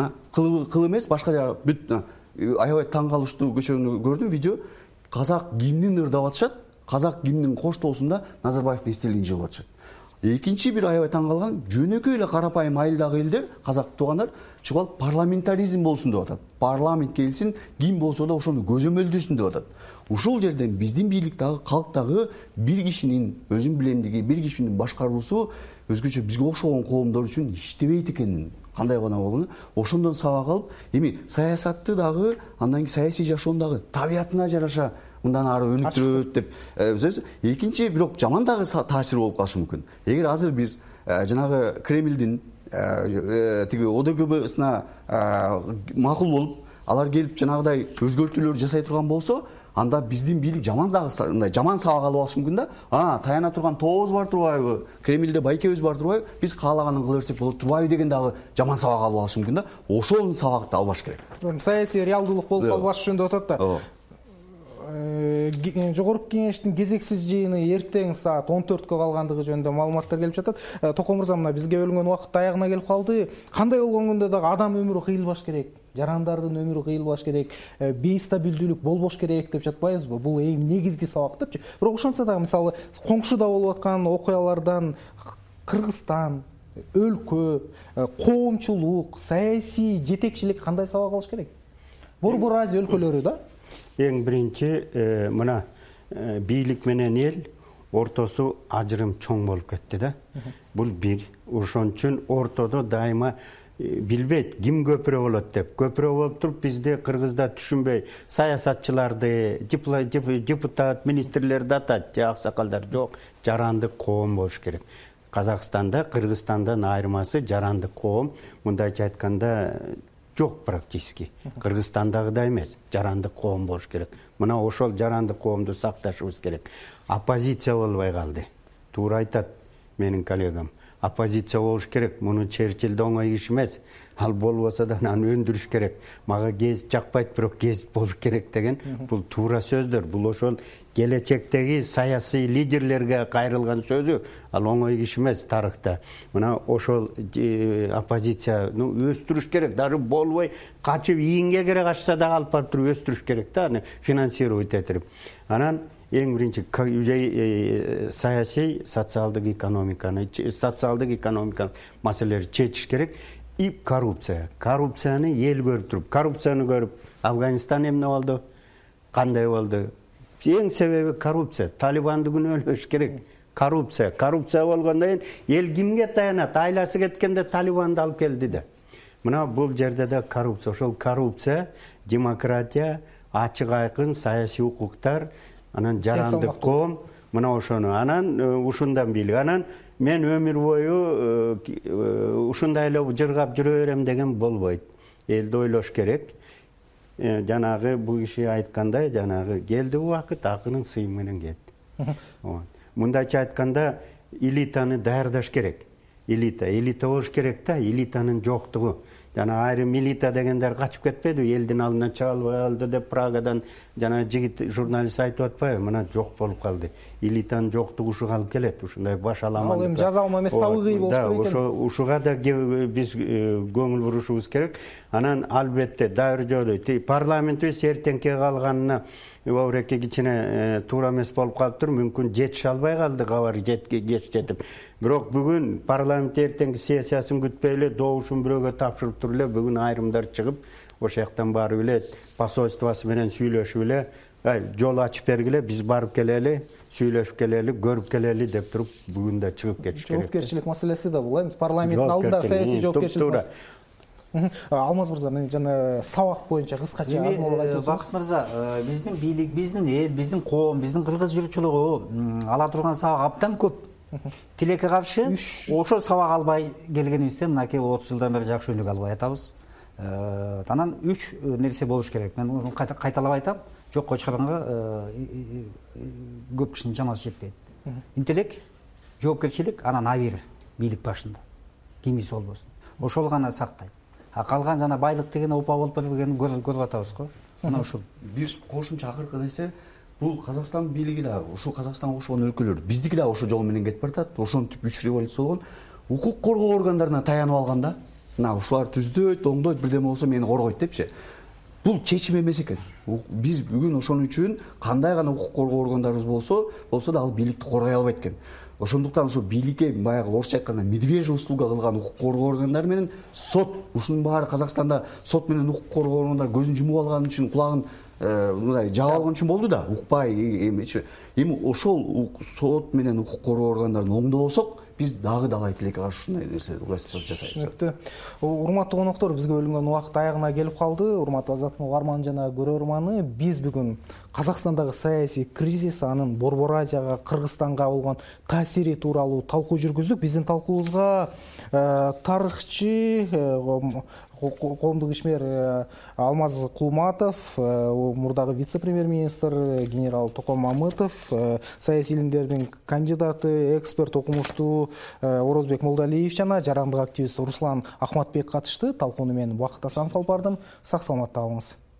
кыл эмес, башка жагы бүт аябай таң калыштуу көчөрүүнү көрдүм, видео. Казак гимнин ырдап атышат, казак гимнин коштоосунда Назарбаевдин эстелигин жыгып атышат. Экинчи бир аябай таң калган, жөнөкөй эле карапайым айылдагы элдер, казак туугандар, чыгып алып парламентаризм болсун деп атат. Парламент келсин, ким болсо да ошону көзөмөлдөсүн деп атат. Ушул жерден биздин бийлик дагы, калк дагы бир кишинин өзүн билемдиги, бир кишинин башкаруусу өзгөчө бизге окшогон коомдор үчүн иштебейт экенин, кандай гана болгону ошондон сабак алып, эми саясатты дагы, андан кийин саясий жашоону дагы табиятына жараша мындан ары өнүктүрөт деп сөз. Экинчи бирок жаман дагы таасир болуп калышы мүмкүн. Эгер азыр биз жанагы Кремлдин тиги ОДКБсына макул болуп, алар келип жанагыдай өзгөртүүлөр жасай турган болсо, анда биздин бийлик жаман сабак алып алышы мүмкүн да. Таяна турган тообуз бар турбайбы? Кремлде байкебиз бар турбайбы? Биз каалаганын кыла берсек болот турбайбы деген дагы жаман сабак алып алышы мүмкүн да. Ошол сабакты албаш керек.
Саясий реалдуулук болуп калбаш үчүн деп атат да. Жогорку кеңештин кезексиз жыйыны эртең саат 14кө калгандыгы жөнүндө маалыматтар келип жатат. Токон мырза, мына бизге бөлүнгөн убакыт аягына келип калды. Кандай болгон күндө дагы адам өмүрү кыйылбаш керек, жарандардын өмүрү кыйылбаш керек, бейстабилдүүлүк болбош керек деп жатпайбызбы? Бул эң негизги сабак депчи. Бирок ошонсо дагы мисалы коңшуда болуп аткан окуялардан Кыргызстан, өлкө, коомчулук, саясий жетекчилик кандай сабак алыш керек? Борбор Азия өлкөлөрү да.
Ең бірінші мына бийлик менен ел ортосу ажырым чоң болуп кетти да. Бул бир. Ошон үчүн ортодо дайыма билбейт ким көпүрө болот деп. Көпүрө болуп туруп бизде Кыргызда түшүнбөй саясатчыларды, депутат, министрлерди атат, аксакалдар жок, жарандык коом болуш керек. Казакстанда, Кыргызстандан айырмасы жарандык коом, мындайча айтканда жок практически. Кыргызстандагыдай эмес, жарандык коом болуш керек. Мына ошол жарандык коомду сакташыбыз керек. Оппозиция болбой калды. Туура айтат менин коллегам. Оппозиция болуш керек. Муну Черчилль да оңой киши эмес. Ал болбосо да аны өндүрүш керек. Мага гезит жакпайт, бирок гезит болуш керек деген бул туура сөздөр. Бул ошол келечектеги саясий лидерлерге кайрылган сөзү. Ал оңой киши эмес тарыхта. Мына ошол оппозицияны өстүрүш керек. Даже болбой качып ийинге кере качса да алып барып туруп өстүрүш керек да, аны финансировать этирип. Анан эң биринчи саясий, социалдык экономика маселелерди чечиш керек. И коррупция. Коррупцияны ел көрүп туруп, коррупцияны көрүп, Афганистан эмне болду? Кандай болду? Эң себеби коррупция. Талибанды күнөөлөш керек. Коррупция болгондон кийин эл кимге таянат? Айласы кеткенде Талибанды алып келди да. Мына бул жерде да коррупция. Ошол коррупция, демократия, ачык айкын саясий укуктар, анан жарандык коом, мына ошону. Анан ушундан бийлик. Анан мен өмүр бою ушундай эле жыргап жүрө берем деген болбойт. Элди ойлош керек. Жанагы бул киши айткандай, жанагы келди убакыт акынын сыйы менен кетти. Мындайча айтканда элитаны даярдаш керек. Элита болуш керек да, элитанын жоктугу. Жана айрым элита дегендер качып кетпеди, элдин алдына чыга албай калды деп Прагадан жана жигит журналист айтып атпайбы? Мына жок болуп калды. Элитанын жоктугу ушуга алып келет, ушундай баш аламан.
Ал эми жаза алма эмес, табыгый болуш керек экен.
Ушуга да биз көңүл бурушубуз керек. Анан албетте дайыр жолу парламентибиз эртеңке калганына обуреке кичине туура эмес болуп калыптыр. Мүмкүн жетише албай калды, кабар кеч жетип. Бирок бүгүн парламент эртеңки сессиясын күтпөй эле добушун бирөөгө тапшырып туруп эле бүгүн айрымдар чыгып, ошол жактан барып эле посольствосу менен сүйлөшүп эле, жол ачып бергиле, биз барып келели, сүйлөшүп келели, көрүп келели деп туруп бүгүн да чыгып кетиш керек.
Жоопкерчилик маселеси да бул, парламенттин алдында саясий жоопкерчилик. Алмаз мырза, мен жана сабак боюнча кыскача азмалып айтып
Бакыт мырза, биздин бийлик, биздин эл, биздин коом, биздин кыргыз жырчылыгы ала турган сабак абдан көп. Тилекке каршы ошол сабак албай келгенибизде мынакей 30 жылдан бери жакшы өнүк албай атабыз. Анан 3 нерсе болуш керек. Мен кайталап айтам, жокко чыгарганга көп кишинин чамасы жетпейт. Интеллект, жоопкерчилик, анан абийир бийлик башында. Кимиси болбосун. Ошол гана сактайт. Калган жана байлык деген опа болуп бергенин көрүп атабыз го. Мына ушул.
Бир кошумча акыркы нерсе, бул Казакстан бийлиги да, ушул Казакстанга окшогон өлкөлөр, биздики да ошол жол менен кетип баратат. Ошентип 3 революция болгон. Укук коргоо органдарына таянып алганда, мына ушулар түздөйт, оңдойт, бирдеме болсо мени коргойт депчи. Бул чечим эмес экен. Биз бүгүн ошон үчүн кандай гана укук коргоо органдарыбыз болсо да ал бийликти коргой албайт экен. ошондуктан ушу бийликке баягы орусча айтканда медвежья услуга кылган укук коргоо органдары менен сот, ушунун баары Казакстанда сот менен укук коргоо органдары көзүн жумуп алган үчүн, кулагын мындай жаап алган үчүн болду да, укпай эми ошол сот менен укук коргоо органдарын оңдобосок, биз дагы далай тилекке каршы ушундай нерсе жасайбыз.
Түшүнүктүү. Урматтуу коноктор, бизге бөлүнгөн убакыт аягына келип калды. Урматтуу Азаттык угарман жана көрөрманы, биз бүгүн Казакстандагы саясий кризис, анын Борбор Азияга, Кыргызстанга болгон таасири тууралуу талкуу жүргүздүк. Биздин талкуубузга тарыхчы, коомдук ишмер Алмаз Кулматов, мурдагы вице-премьер-министр генерал Токон Мамытов, саясий илимдердин кандидаты, эксперт, окумуштуу Орозбек Молдалиев жана жарандык активист Руслан Ахматбек катышты. Талкууну мен Убакыт Асанов алып бардым. Сак саламатта калыңыз.